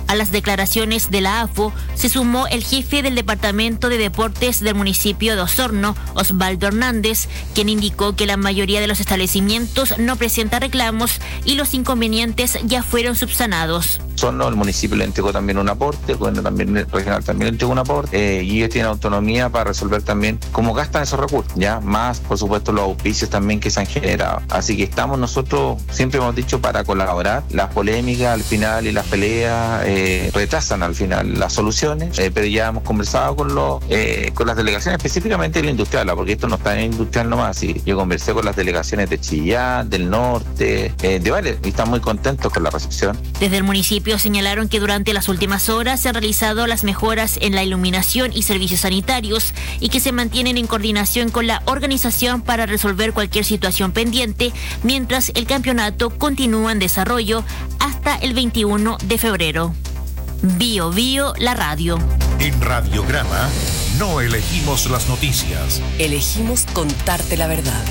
A las declaraciones de la A F O se sumó el jefe del Departamento de Deportes del municipio de Osorno, Osvaldo Hernández, quien indicó que la mayoría de los establecimientos no presenta reclamos y los inconvenientes ya fueron subsanados. Osorno, el municipio le entregó también un aporte, el gobierno también el regional también le entregó un aporte, eh, y ellos tienen autonomía para resolver también cómo gastan esos recursos, ya más por supuesto los auspicios también que se han generado. Así que estamos nosotros, siempre hemos dicho, para colaborar. Las polémicas al final y las peleas eh, retrasan al final las soluciones, eh, pero ya hemos conversado con los eh, con las delegaciones, específicamente de la industrial, porque esto no está en industrial nomás. Y yo conversé con las delegaciones de Chillán, del norte, eh, de varios, y están muy contentos con la recepción. Desde el municipio señalaron que durante las últimas horas se han realizado las mejoras en la iluminación y servicios sanitarios y que se mantienen en coordinación con la organización para resolver cualquier situación pendiente, mientras el campeonato continúa en desarrollo hasta el veintiuno de febrero. Bio Bio, la radio. En Radiograma no elegimos las noticias. Elegimos contarte la verdad.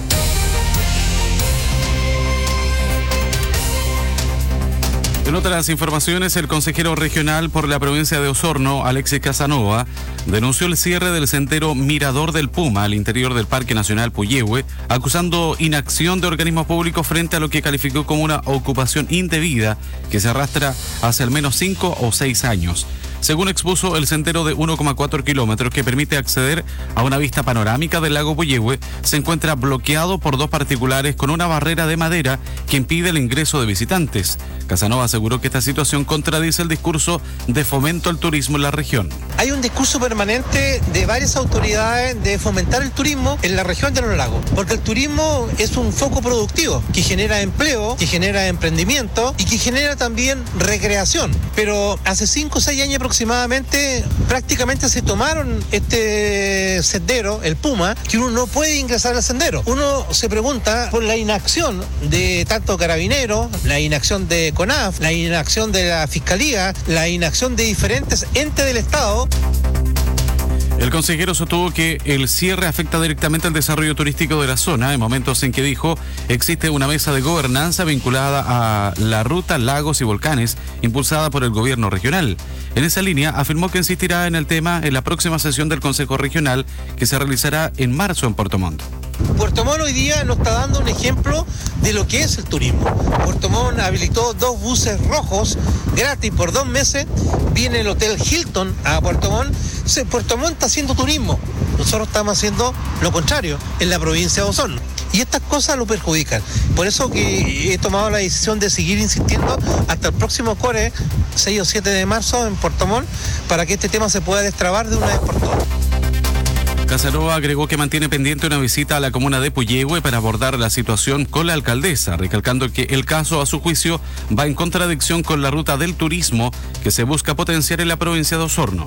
En otras informaciones, el consejero regional por la provincia de Osorno, Alexis Casanova, denunció el cierre del sendero Mirador del Puma al interior del Parque Nacional Puyehue, acusando inacción de organismos públicos frente a lo que calificó como una ocupación indebida que se arrastra hace al menos cinco o seis años. Según expuso, el sendero de uno coma cuatro kilómetros que permite acceder a una vista panorámica del lago Puyehue se encuentra bloqueado por dos particulares con una barrera de madera que impide el ingreso de visitantes. Casanova aseguró que esta situación contradice el discurso de fomento al turismo en la región. Hay un discurso permanente de varias autoridades de fomentar el turismo en la región de los lagos, porque el turismo es un foco productivo que genera empleo, que genera emprendimiento y que genera también recreación. Pero hace cinco o seis años aproximadamente prácticamente se tomaron este sendero, el Puma, que uno no puede ingresar al sendero. Uno se pregunta por la inacción de tanto Carabineros, la inacción de CONAF, la inacción de la Fiscalía, la inacción de diferentes entes del Estado. El consejero sostuvo que el cierre afecta directamente al desarrollo turístico de la zona, en momentos en que dijo existe una mesa de gobernanza vinculada a la ruta Lagos y Volcanes, impulsada por el gobierno regional. En esa línea, afirmó que insistirá en el tema en la próxima sesión del Consejo Regional, que se realizará en marzo en Puerto Montt. Puerto Montt hoy día nos está dando un ejemplo de lo que es el turismo. Puerto Montt habilitó dos buses rojos gratis por dos meses. Viene el Hotel Hilton a Puerto Montt. Entonces, Puerto Montt está haciendo turismo. Nosotros estamos haciendo lo contrario en la provincia de Osorno. Y estas cosas lo perjudican. Por eso que he tomado la decisión de seguir insistiendo hasta el próximo core, seis o siete de marzo en Puerto Montt, para que este tema se pueda destrabar de una vez por todas. Casanova agregó que mantiene pendiente una visita a la comuna de Puyehue para abordar la situación con la alcaldesa, recalcando que el caso, a su juicio, va en contradicción con la ruta del turismo que se busca potenciar en la provincia de Osorno.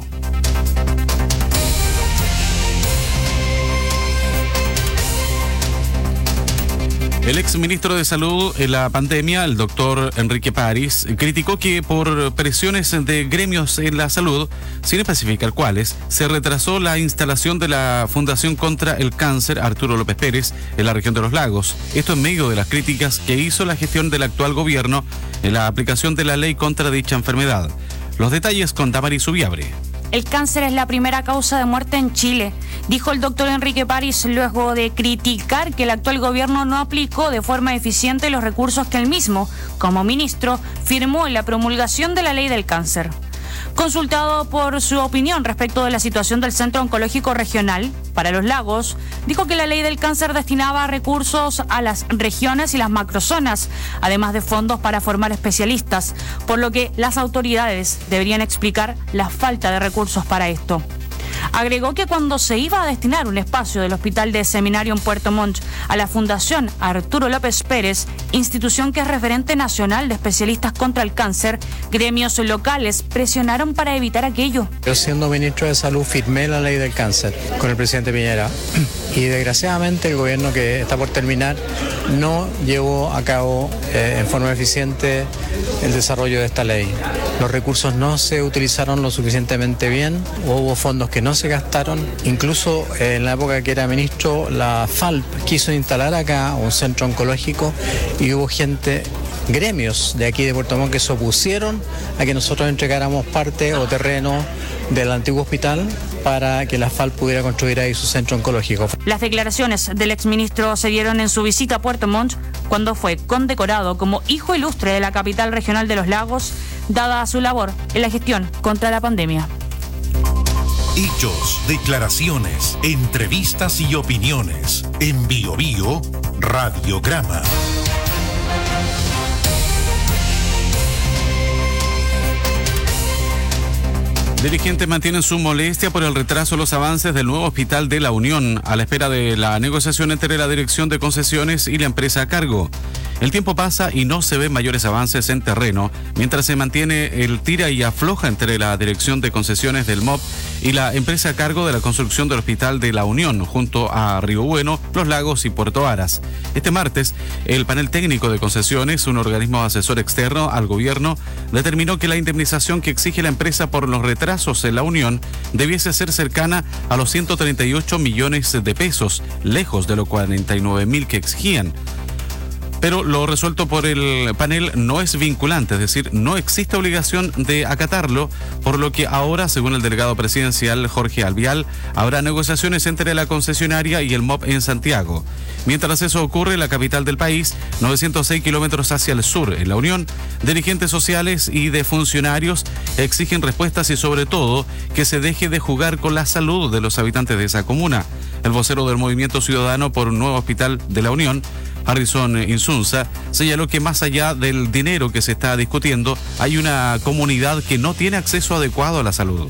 El exministro de Salud en la pandemia, el doctor Enrique París, criticó que por presiones de gremios en la salud, sin especificar cuáles, se retrasó la instalación de la Fundación contra el Cáncer Arturo López Pérez en la región de los Lagos. Esto en medio de las críticas que hizo la gestión del actual gobierno en la aplicación de la ley contra dicha enfermedad. Los detalles con Damaris Subiabre. El cáncer es la primera causa de muerte en Chile, dijo el doctor Enrique París luego de criticar que el actual gobierno no aplicó de forma eficiente los recursos que él mismo, como ministro, firmó en la promulgación de la ley del cáncer. Consultado por su opinión respecto de la situación del Centro Oncológico Regional para los Lagos, dijo que la ley del cáncer destinaba recursos a las regiones y las macrozonas, además de fondos para formar especialistas, por lo que las autoridades deberían explicar la falta de recursos para esto. Agregó que cuando se iba a destinar un espacio del Hospital de Seminario en Puerto Montt a la Fundación Arturo López Pérez, institución que es referente nacional de especialistas contra el cáncer, gremios locales presionaron para evitar aquello. Yo, siendo ministro de Salud, firmé la ley del cáncer con el presidente Piñera y desgraciadamente el gobierno que está por terminar no llevó a cabo eh, en forma eficiente el desarrollo de esta ley. Los recursos no se utilizaron lo suficientemente bien, hubo fondos que no se gastaron, incluso eh, en la época que era ministro, la F A L P quiso instalar acá un centro oncológico y hubo gente gremios de aquí de Puerto Montt que se opusieron a que nosotros entregáramos parte o terreno del antiguo hospital para que la F A L pudiera construir ahí su centro oncológico. Las declaraciones del exministro se dieron en su visita a Puerto Montt cuando fue condecorado como hijo ilustre de la capital regional de los lagos, dada su labor en la gestión contra la pandemia. Hechos, declaraciones, entrevistas y opiniones. En Bio Bio, Radiograma. Dirigentes mantienen su molestia por el retraso de los avances del nuevo hospital de La Unión, a la espera de la negociación entre la Dirección de Concesiones y la empresa a cargo. El tiempo pasa y no se ven mayores avances en terreno, mientras se mantiene el tira y afloja entre la Dirección de Concesiones del M O P y la empresa a cargo de la construcción del Hospital de La Unión, junto a Río Bueno, Los Lagos y Puerto Aras. Este martes, el panel técnico de concesiones, un organismo asesor externo al gobierno, determinó que la indemnización que exige la empresa por los retrasos en La Unión debiese ser cercana a los ciento treinta y ocho millones de pesos, lejos de los cuarenta y nueve mil que exigían. Pero lo resuelto por el panel no es vinculante, es decir, no existe obligación de acatarlo, por lo que ahora, según el delegado presidencial Jorge Alvial, habrá negociaciones entre la concesionaria y el M O P en Santiago. Mientras eso ocurre en la capital del país, novecientos seis kilómetros hacia el sur, en La Unión, dirigentes sociales y de funcionarios exigen respuestas y sobre todo que se deje de jugar con la salud de los habitantes de esa comuna. El vocero del Movimiento Ciudadano por un nuevo hospital de La Unión, Harrison Insunza, señaló que más allá del dinero que se está discutiendo, hay una comunidad que no tiene acceso adecuado a la salud.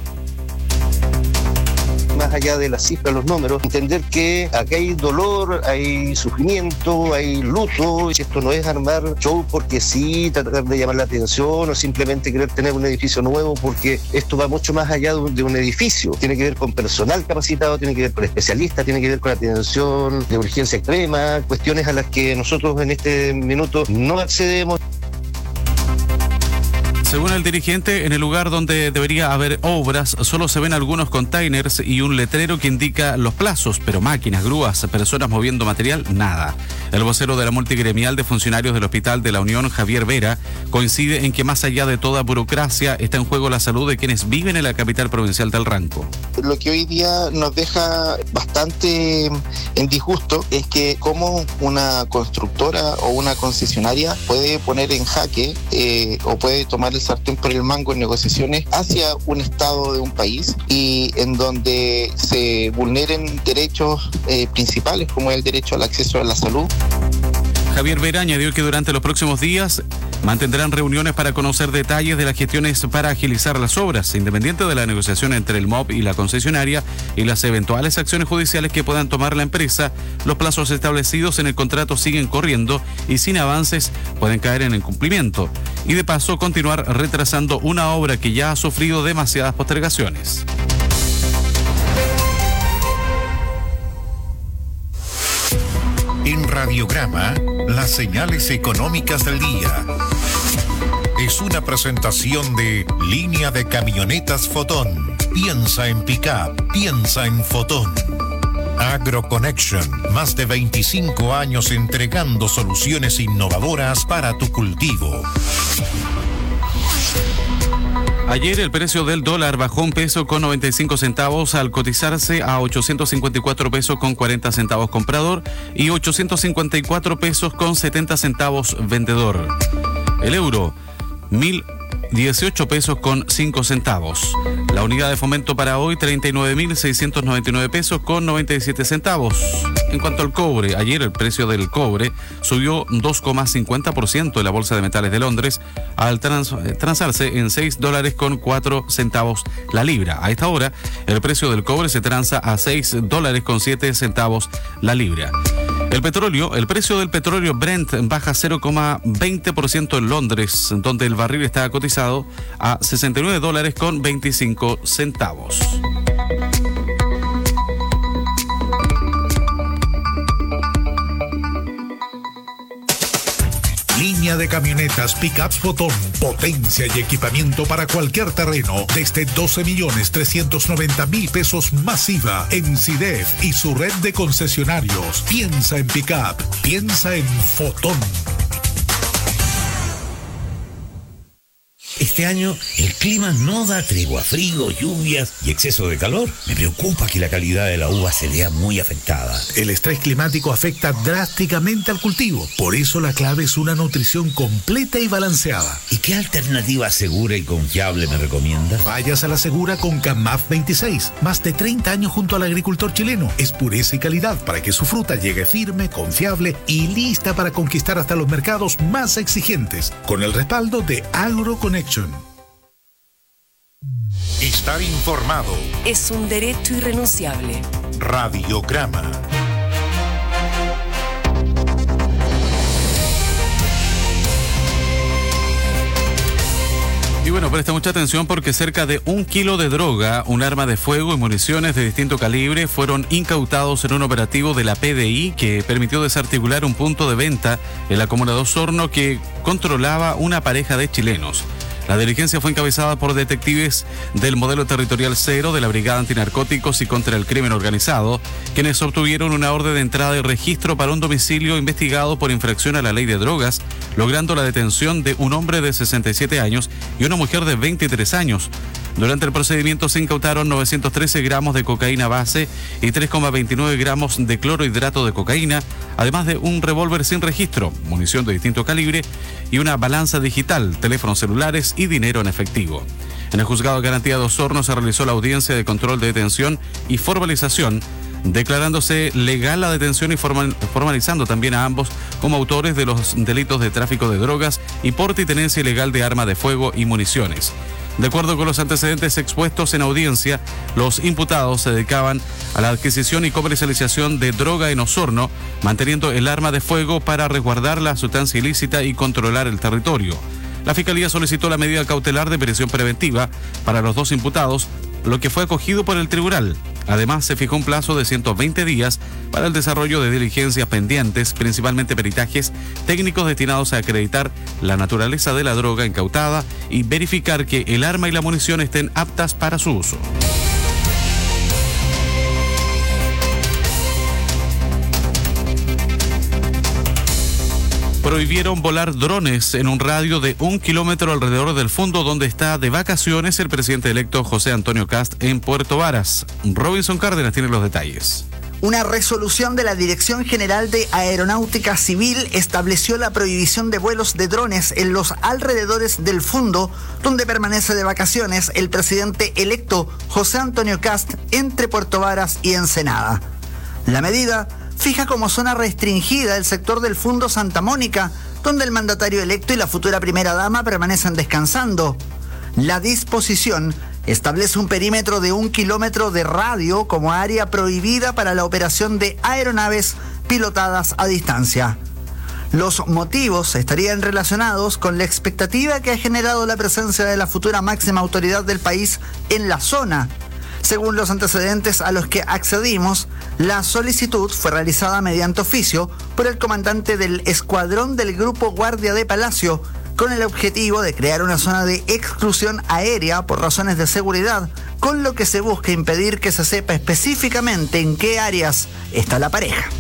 Más allá de las cifras, los números, entender que acá hay dolor, hay sufrimiento, hay luto, y esto no es armar show porque sí, tratar de llamar la atención o simplemente querer tener un edificio nuevo, porque esto va mucho más allá de un, de un edificio, tiene que ver con personal capacitado, tiene que ver con especialistas, tiene que ver con atención de urgencia extrema, cuestiones a las que nosotros en este minuto no accedemos. Según el dirigente, en el lugar donde debería haber obras, solo se ven algunos containers y un letrero que indica los plazos, pero máquinas, grúas, personas moviendo material, nada. El vocero de la multigremial de funcionarios del Hospital de La Unión, Javier Vera, coincide en que más allá de toda burocracia está en juego la salud de quienes viven en la capital provincial del Ranco. Lo que hoy día nos deja bastante en disgusto es que cómo una constructora o una concesionaria puede poner en jaque eh, o puede tomar el sartén por el mango en negociaciones hacia un estado de un país y en donde se vulneren derechos eh, principales como el derecho al acceso a la salud. Javier Vera añadió que durante los próximos días mantendrán reuniones para conocer detalles de las gestiones para agilizar las obras, independiente de la negociación entre el M O P y la concesionaria y las eventuales acciones judiciales que puedan tomar la empresa. Los plazos establecidos en el contrato siguen corriendo y sin avances pueden caer en incumplimiento y de paso continuar retrasando una obra que ya ha sufrido demasiadas postergaciones. En Radiograma, las señales económicas del día. Es una presentación de Línea de Camionetas Fotón. Piensa en pick-up, piensa en Fotón. AgroConnection, más de veinticinco años entregando soluciones innovadoras para tu cultivo. Ayer el precio del dólar bajó un peso con noventa y cinco centavos al cotizarse a ochocientos cincuenta y cuatro pesos con cuarenta centavos comprador y ochocientos cincuenta y cuatro pesos con setenta centavos vendedor. El euro, mil dieciocho pesos con cinco centavos. La unidad de fomento para hoy, treinta y nueve mil seiscientos noventa y nueve pesos con noventa y siete centavos. En cuanto al cobre, ayer el precio del cobre subió dos coma cincuenta por ciento en la Bolsa de Metales de Londres al trans, transarse en seis dólares con cuatro centavos la libra. A esta hora, el precio del cobre se transa a seis dólares con siete centavos la libra. El petróleo, el precio del petróleo Brent baja cero coma veinte por ciento en Londres, donde el barril está cotizado a sesenta y nueve dólares con veinticinco centavos. Línea de camionetas Pickups Fotón. Potencia y equipamiento para cualquier terreno. Desde doce millones trescientos noventa mil pesos masiva en SIDEF y su red de concesionarios. Piensa en Pickup. Piensa en Fotón. Este año el clima no da tregua, frío, lluvias y exceso de calor. Me preocupa que la calidad de la uva se vea muy afectada. El estrés climático afecta drásticamente al cultivo. Por eso la clave es una nutrición completa y balanceada. ¿Y qué alternativa segura y confiable me recomienda? Vayas a la segura con Camaf veintiséis. Más de treinta años junto al agricultor chileno. Es pureza y calidad para que su fruta llegue firme, confiable y lista para conquistar hasta los mercados más exigentes. Con el respaldo de AgroConnection. Estar informado es un derecho irrenunciable. Radiograma. Y bueno, presta mucha atención porque cerca de un kilo de droga, un arma de fuego y municiones de distinto calibre fueron incautados en un operativo de la P D I que permitió desarticular un punto de venta en la comuna de Osorno que controlaba una pareja de chilenos. La diligencia fue encabezada por detectives del modelo territorial cero de la Brigada Antinarcóticos y contra el Crimen Organizado, quienes obtuvieron una orden de entrada y registro para un domicilio investigado por infracción a la ley de drogas, logrando la detención de un hombre de sesenta y siete años y una mujer de veintitrés años. Durante el procedimiento se incautaron novecientos trece gramos de cocaína base y tres coma veintinueve gramos de clorhidrato de cocaína, además de un revólver sin registro, munición de distinto calibre y una balanza digital, teléfonos celulares y dinero en efectivo. En el Juzgado de Garantía de Osorno se realizó la audiencia de control de detención y formalización, declarándose legal la detención y formal, formalizando también a ambos como autores de los delitos de tráfico de drogas y porte y tenencia ilegal de arma de fuego y municiones. De acuerdo con los antecedentes expuestos en audiencia, los imputados se dedicaban a la adquisición y comercialización de droga en Osorno, manteniendo el arma de fuego para resguardar la sustancia ilícita y controlar el territorio. La Fiscalía solicitó la medida cautelar de prisión preventiva para los dos imputados, lo que fue acogido por el tribunal. Además, se fijó un plazo de ciento veinte días para el desarrollo de diligencias pendientes, principalmente peritajes técnicos destinados a acreditar la naturaleza de la droga incautada y verificar que el arma y la munición estén aptas para su uso. Prohibieron volar drones en un radio de un kilómetro alrededor del fondo donde está de vacaciones el presidente electo José Antonio Kast en Puerto Varas. Robinson Cárdenas tiene los detalles. Una resolución de la Dirección General de Aeronáutica Civil estableció la prohibición de vuelos de drones en los alrededores del fondo donde permanece de vacaciones el presidente electo José Antonio Kast entre Puerto Varas y Ensenada. La medida fija como zona restringida el sector del Fundo Santa Mónica, donde el mandatario electo y la futura primera dama permanecen descansando. La disposición establece un perímetro de un kilómetro de radio como área prohibida para la operación de aeronaves pilotadas a distancia. Los motivos estarían relacionados con la expectativa que ha generado la presencia de la futura máxima autoridad del país en la zona. Según los antecedentes a los que accedimos, la solicitud fue realizada mediante oficio por el comandante del escuadrón del Grupo Guardia de Palacio, con el objetivo de crear una zona de exclusión aérea por razones de seguridad, con lo que se busca impedir que se sepa específicamente en qué áreas está la pareja.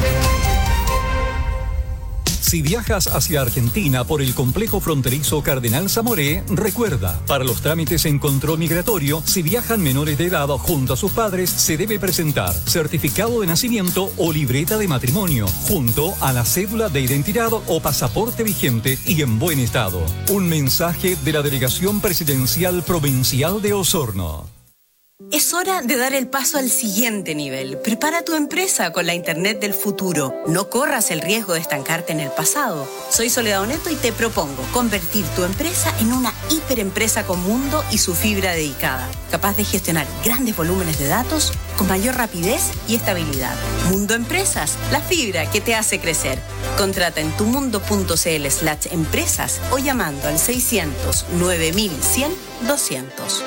Si viajas hacia Argentina por el complejo fronterizo Cardenal Zamoré, recuerda, para los trámites en control migratorio, si viajan menores de edad junto a sus padres, se debe presentar certificado de nacimiento o libreta de matrimonio, junto a la cédula de identidad o pasaporte vigente y en buen estado. Un mensaje de la Delegación Presidencial Provincial de Osorno. Es hora de dar el paso al siguiente nivel. Prepara tu empresa con la Internet del futuro. No corras el riesgo de estancarte en el pasado. Soy Soledad Oneto y te propongo convertir tu empresa en una hiperempresa con mundo y su fibra dedicada, capaz de gestionar grandes volúmenes de datos con mayor rapidez y estabilidad. Mundo Empresas, la fibra que te hace crecer. Contrata en tumundo.cl slash empresas o llamando al seiscientos nueve mil cien doscientos.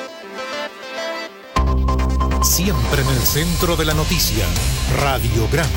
Siempre en el centro de la noticia, Radiograma.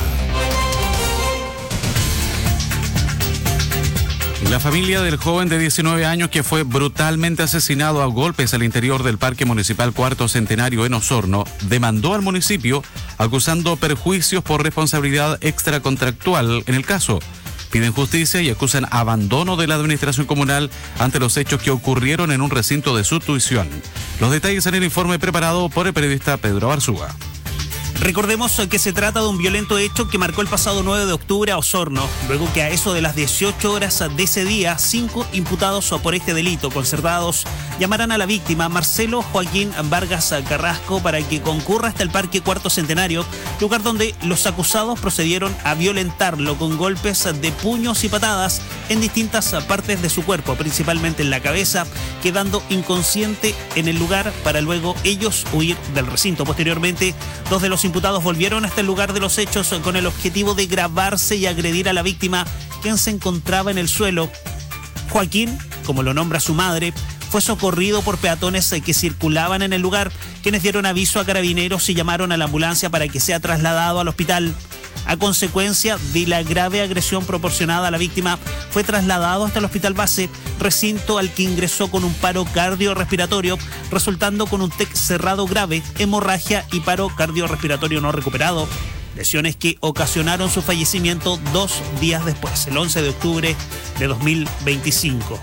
La familia del joven de diecinueve años que fue brutalmente asesinado a golpes al interior del Parque Municipal Cuarto Centenario en Osorno demandó al municipio acusando perjuicios por responsabilidad extracontractual en el caso. Piden justicia y acusan abandono de la administración comunal ante los hechos que ocurrieron en un recinto de su tuición. Los detalles en el informe preparado por el periodista Pedro Arzúa. Recordemos que se trata de un violento hecho que marcó el pasado nueve de octubre a Osorno, luego que a eso de las dieciocho horas de ese día, cinco imputados por este delito concertados llamaran a la víctima Marcelo Joaquín Vargas Carrasco para que concurra hasta el Parque Cuarto Centenario, lugar donde los acusados procedieron a violentarlo con golpes de puños y patadas en distintas partes de su cuerpo, principalmente en la cabeza, quedando inconsciente en el lugar para luego ellos huir del recinto. Posteriormente, dos de los imputados volvieron hasta el lugar de los hechos con el objetivo de grabarse y agredir a la víctima, quien se encontraba en el suelo. Joaquín, como lo nombra su madre, fue socorrido por peatones que circulaban en el lugar, quienes dieron aviso a carabineros y llamaron a la ambulancia para que sea trasladado al hospital. A consecuencia de la grave agresión proporcionada a la víctima, fue trasladado hasta el hospital base, recinto al que ingresó con un paro cardiorrespiratorio, resultando con un T E C cerrado grave, hemorragia y paro cardiorrespiratorio no recuperado. Lesiones que ocasionaron su fallecimiento dos días después, el once de octubre de dos mil veinticinco.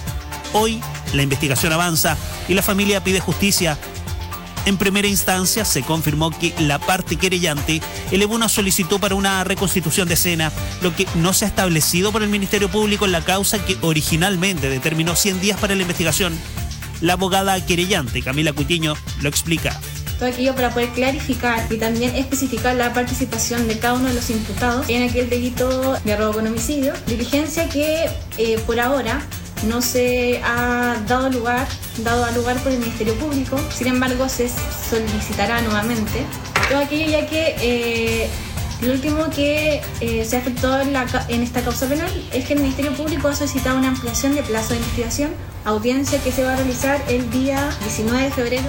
Hoy, la investigación avanza y la familia pide justicia. En primera instancia, se confirmó que la parte querellante elevó una solicitud para una reconstitución de escena, lo que no se ha establecido por el Ministerio Público en la causa que originalmente determinó cien días para la investigación. La abogada querellante, Camila Cutiño, lo explica. Todo aquello para poder clarificar y también especificar la participación de cada uno de los imputados en aquel delito de robo con homicidio, diligencia que eh, por ahora no se ha dado lugar, dado a lugar por el Ministerio Público. Sin embargo, se solicitará nuevamente todo aquello, ya que eh, lo último que eh, se ha efectuado en, la, en esta causa penal es que el Ministerio Público ha solicitado una ampliación de plazo de investigación, audiencia que se va a realizar el día diecinueve de febrero.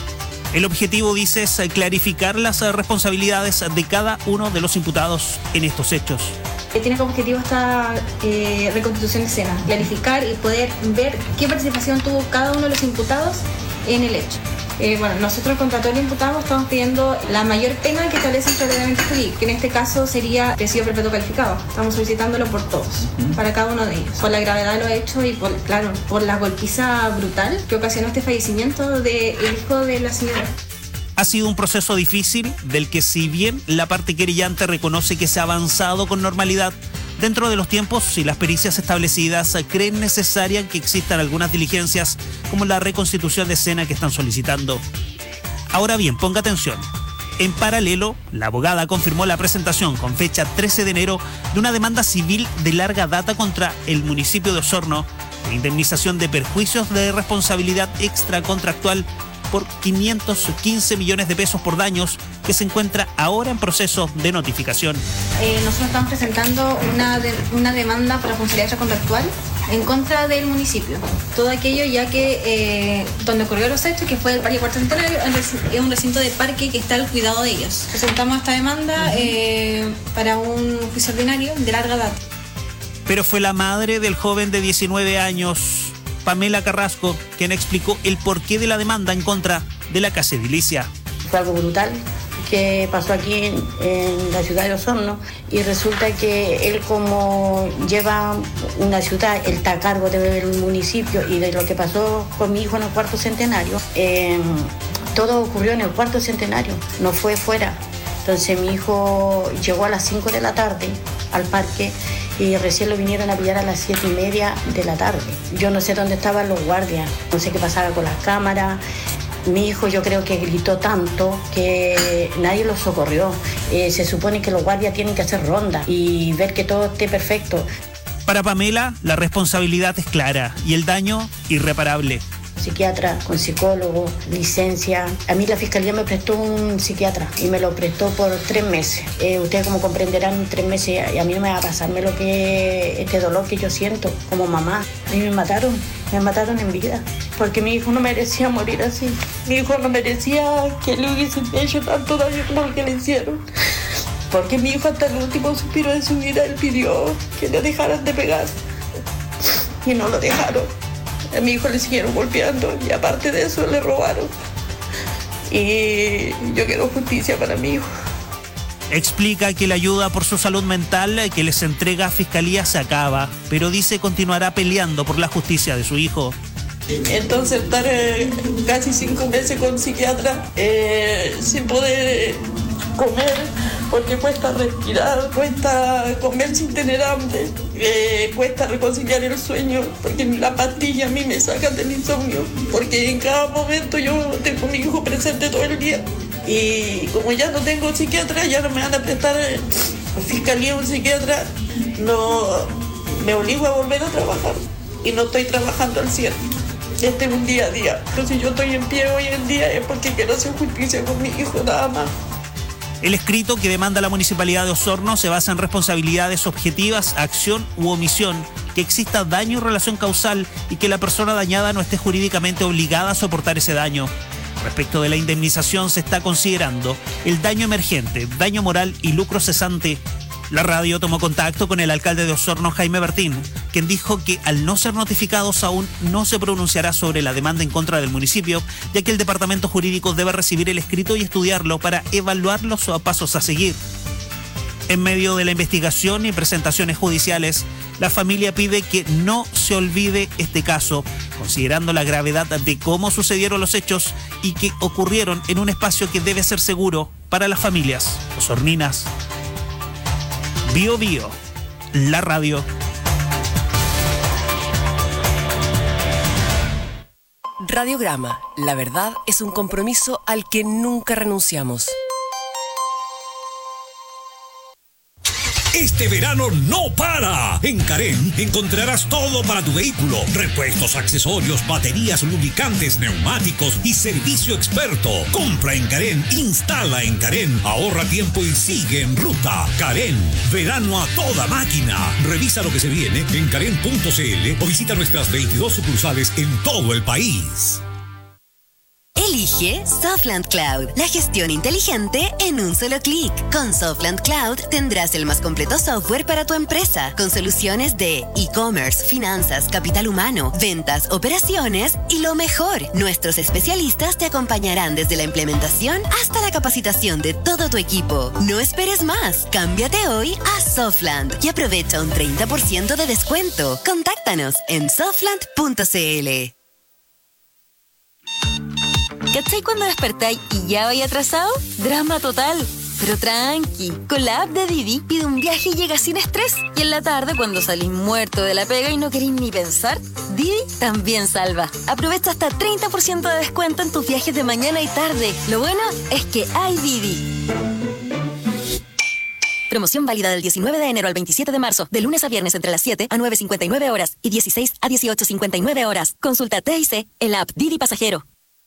El objetivo, dice, es clarificar las responsabilidades de cada uno de los imputados en estos hechos. Tiene como objetivo esta eh, reconstitución de escena, clarificar y poder ver qué participación tuvo cada uno de los imputados en el hecho. Eh, bueno, nosotros contra todo el imputado estamos pidiendo la mayor pena que establece el ordenamiento jurídico, que en este caso sería presidio perpetuo calificado. Estamos solicitándolo por todos, uh-huh. para cada uno de ellos, por la gravedad de los hechos y por, claro, por la golpiza brutal que ocasionó este fallecimiento del hijo de la señora. Ha sido un proceso difícil del que, si bien la parte querellante reconoce que se ha avanzado con normalidad, dentro de los tiempos y las pericias establecidas, creen necesaria que existan algunas diligencias como la reconstitución de escena que están solicitando. Ahora bien, ponga atención. En paralelo, la abogada confirmó la presentación con fecha trece de enero de una demanda civil de larga data contra el municipio de Osorno de indemnización de perjuicios de responsabilidad extracontractual por quinientos quince millones de pesos por daños, que se encuentra ahora en proceso de notificación. Eh, nosotros estamos presentando una, de, una demanda por responsabilidad extracontractual en contra del municipio. Todo aquello ya que eh, donde ocurrió los hechos, que fue el Parque Cuarto Centenario, es un recinto de parque que está al cuidado de ellos. Presentamos esta demanda uh-huh. eh, para un juicio ordinario de larga data. Pero fue la madre del joven de diecinueve años, Pamela Carrasco, quien explicó el porqué de la demanda en contra de la casa edilicia. Fue algo brutal que pasó aquí en, en la ciudad de Osorno, y resulta que él, como lleva una ciudad, él está a cargo del municipio y de lo que pasó con mi hijo en el Cuarto Centenario. Eh, todo ocurrió en el Cuarto Centenario, no fue fuera. Entonces mi hijo llegó a las cinco de la tarde al parque y recién lo vinieron a pillar a las siete y media de la tarde. Yo no sé dónde estaban los guardias, no sé qué pasaba con las cámaras. Mi hijo, yo creo que gritó tanto que nadie lo socorrió. Eh, se supone que los guardias tienen que hacer ronda y ver que todo esté perfecto. Para Pamela, la responsabilidad es clara y el daño irreparable. Psiquiatra, con psicólogo, licencia. A mí la fiscalía me prestó un psiquiatra y me lo prestó por tres meses. Eh, ustedes, como comprenderán, tres meses y a mí no me va a pasarme lo que este dolor que yo siento como mamá. A mí me mataron, me mataron en vida, porque mi hijo no merecía morir así. Mi hijo no merecía que le hubiesen hecho tanto daño como el que le hicieron. Porque mi hijo, hasta el último suspiro de su vida, él pidió que le dejaran de pegar y no lo dejaron. A mi hijo le siguieron golpeando y aparte de eso le robaron. Y yo quiero justicia para mi hijo. Explica que la ayuda por su salud mental que les entrega Fiscalía se acaba, pero dice continuará peleando por la justicia de su hijo. Entonces estar eh, casi cinco meses con psiquiatra eh, sin poder comer, porque cuesta respirar, cuesta comer sin tener hambre, eh, cuesta reconciliar el sueño, porque la pastilla a mí me saca del insomnio, porque en cada momento yo tengo a mi hijo presente todo el día. Y como ya no tengo psiquiatra, ya no me van a prestar eh, Fiscalía un psiquiatra, no me obligo a volver a trabajar y no estoy trabajando al cien. Este es un día a día. Entonces si yo estoy en pie hoy en día es porque quiero hacer justicia con mi hijo, nada más. El escrito que demanda la Municipalidad de Osorno se basa en responsabilidades objetivas, acción u omisión, que exista daño o relación causal y que la persona dañada no esté jurídicamente obligada a soportar ese daño. Respecto de la indemnización se está considerando el daño emergente, daño moral y lucro cesante. La radio tomó contacto con el alcalde de Osorno, Jaime Bertín, quien dijo que al no ser notificados aún no se pronunciará sobre la demanda en contra del municipio, ya que el departamento jurídico debe recibir el escrito y estudiarlo para evaluar los pasos a seguir. En medio de la investigación y presentaciones judiciales, la familia pide que no se olvide este caso, considerando la gravedad de cómo sucedieron los hechos y que ocurrieron en un espacio que debe ser seguro para las familias osorninas. Bio Bio, la radio. Radiograma, la verdad es un compromiso al que nunca renunciamos. Este verano no para. En Carén encontrarás todo para tu vehículo. Repuestos, accesorios, baterías, lubricantes, neumáticos y servicio experto. Compra en Carén, instala en Carén, ahorra tiempo y sigue en ruta. Carén, verano a toda máquina. Revisa lo que se viene en carén punto c l o visita nuestras veintidós sucursales en todo el país. Elige Softland Cloud, la gestión inteligente en un solo clic. Con Softland Cloud tendrás el más completo software para tu empresa, con soluciones de e-commerce, finanzas, capital humano, ventas, operaciones y lo mejor, nuestros especialistas te acompañarán desde la implementación hasta la capacitación de todo tu equipo. No esperes más, cámbiate hoy a Softland y aprovecha un treinta por ciento de descuento. Contáctanos en softland punto c l. ¿Cachai cuando despertáis y ya vais atrasado? Drama total. Pero tranqui, con la app de Didi pide un viaje y llega sin estrés. Y en la tarde, cuando salís muerto de la pega y no queréis ni pensar, Didi también salva. Aprovecha hasta treinta por ciento de descuento en tus viajes de mañana y tarde. Lo bueno es que hay Didi. Promoción válida del diecinueve de enero al veintisiete de marzo, de lunes a viernes entre las siete a nueve cincuenta y nueve horas y dieciséis a dieciocho cincuenta y nueve horas. Consulta T I C en la app Didi Pasajero.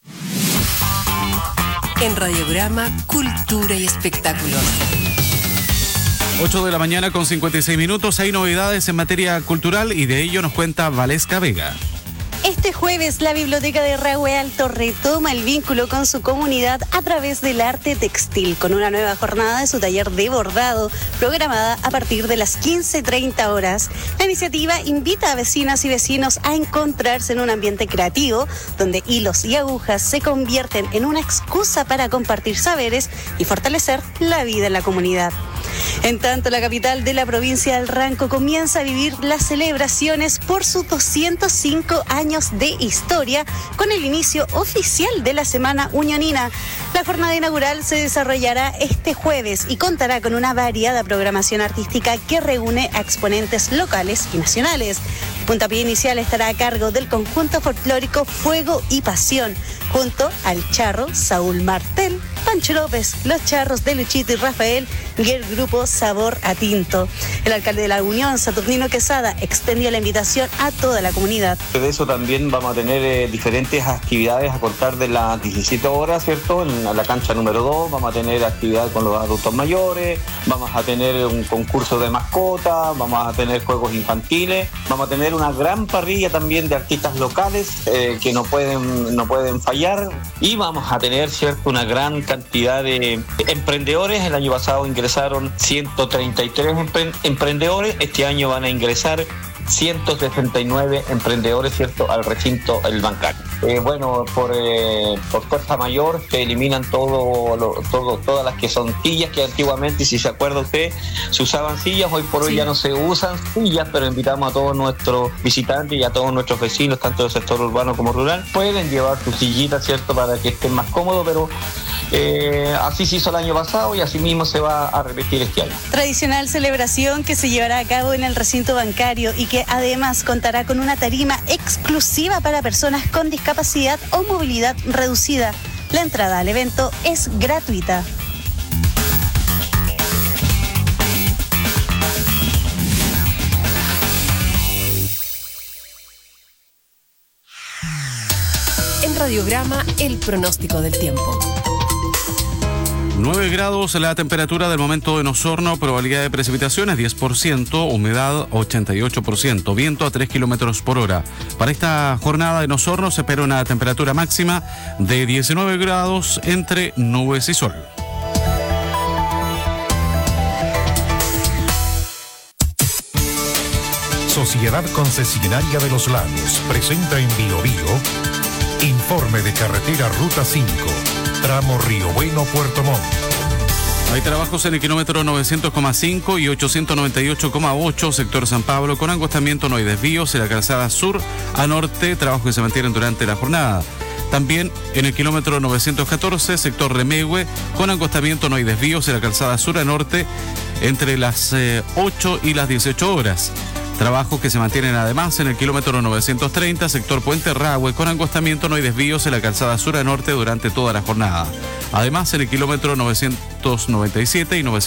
En Radiograma, cultura y espectáculos. ocho de la mañana con cincuenta y seis minutos. Hay novedades en materia cultural y de ello nos cuenta Valesca Vega. Este jueves, la Biblioteca de Rahue Alto retoma el vínculo con su comunidad a través del arte textil, con una nueva jornada de su taller de bordado, programada a partir de las quince treinta horas. La iniciativa invita a vecinas y vecinos a encontrarse en un ambiente creativo, donde hilos y agujas se convierten en una excusa para compartir saberes y fortalecer la vida en la comunidad. En tanto, la capital de la provincia del Ranco comienza a vivir las celebraciones por sus doscientos cinco años de historia con el inicio oficial de la Semana Unionina. La jornada inaugural se desarrollará este jueves y contará con una variada programación artística que reúne a exponentes locales y nacionales. Puntapié inicial estará a cargo del conjunto folclórico Fuego y Pasión, junto al charro Saúl Martel, Pancho López, los charros de Luchito y Rafael y el grupo Sabor a Tinto. El alcalde de la Unión, Saturnino Quesada, extendió la invitación a toda la comunidad. De eso también vamos a tener eh, diferentes actividades a contar de las diecisiete horas, ¿cierto? En la cancha número dos vamos a tener actividad con los adultos mayores, vamos a tener un concurso de mascotas, vamos a tener juegos infantiles, vamos a tener una gran parrilla también de artistas locales eh, que no pueden, no pueden fallar, y vamos a tener, ¿cierto?, una gran cantidad de emprendedores. El año pasado ingresaron ciento treinta y tres empre- emprendedores, este año van a ingresar ciento sesenta y nueve emprendedores, ¿cierto?, al recinto el bancario. eh, bueno, por, eh, por fuerza mayor se eliminan todo, lo, todo, todas las que son sillas, que antiguamente, si se acuerda usted, se usaban sillas, hoy por hoy sí. ya no se usan sillas, pero invitamos a todos nuestros visitantes y a todos nuestros vecinos, tanto del sector urbano como rural, pueden llevar su sillita, ¿cierto?, para que estén más cómodos, pero eh, así se hizo el año pasado y así mismo se va a repetir este año. Tradicional celebración que se llevará a cabo en el recinto bancario y que además contará con una tarima exclusiva para personas con discapacidad o movilidad reducida. La entrada al evento es gratuita. En Radiograma, el pronóstico del tiempo. nueve grados la temperatura del momento en Osorno, probabilidad de precipitaciones diez por ciento, humedad ochenta y ocho por ciento, viento a tres kilómetros por hora. Para esta jornada en Osorno se espera una temperatura máxima de diecinueve grados entre nubes y sol. Sociedad Concesionaria de los Lagos presenta en Bio Bio informe de carretera Ruta cinco, tramo Río Bueno, Puerto Montt. Hay trabajos en el kilómetro novecientos coma cinco y ochocientos noventa y ocho coma ocho, sector San Pablo, con angostamiento no hay desvíos. En la calzada sur a norte, trabajos que se mantienen durante la jornada. También en el kilómetro novecientos catorce, sector Remehue, con angostamiento no hay desvíos. En la calzada sur a norte, entre las eh, ocho y las dieciocho horas. Trabajos que se mantienen además en el kilómetro novecientos treinta, sector Puente Rahue, con angostamiento no hay desvíos en la calzada sur a norte durante toda la jornada. Además, en el kilómetro novecientos noventa y siete y novecientos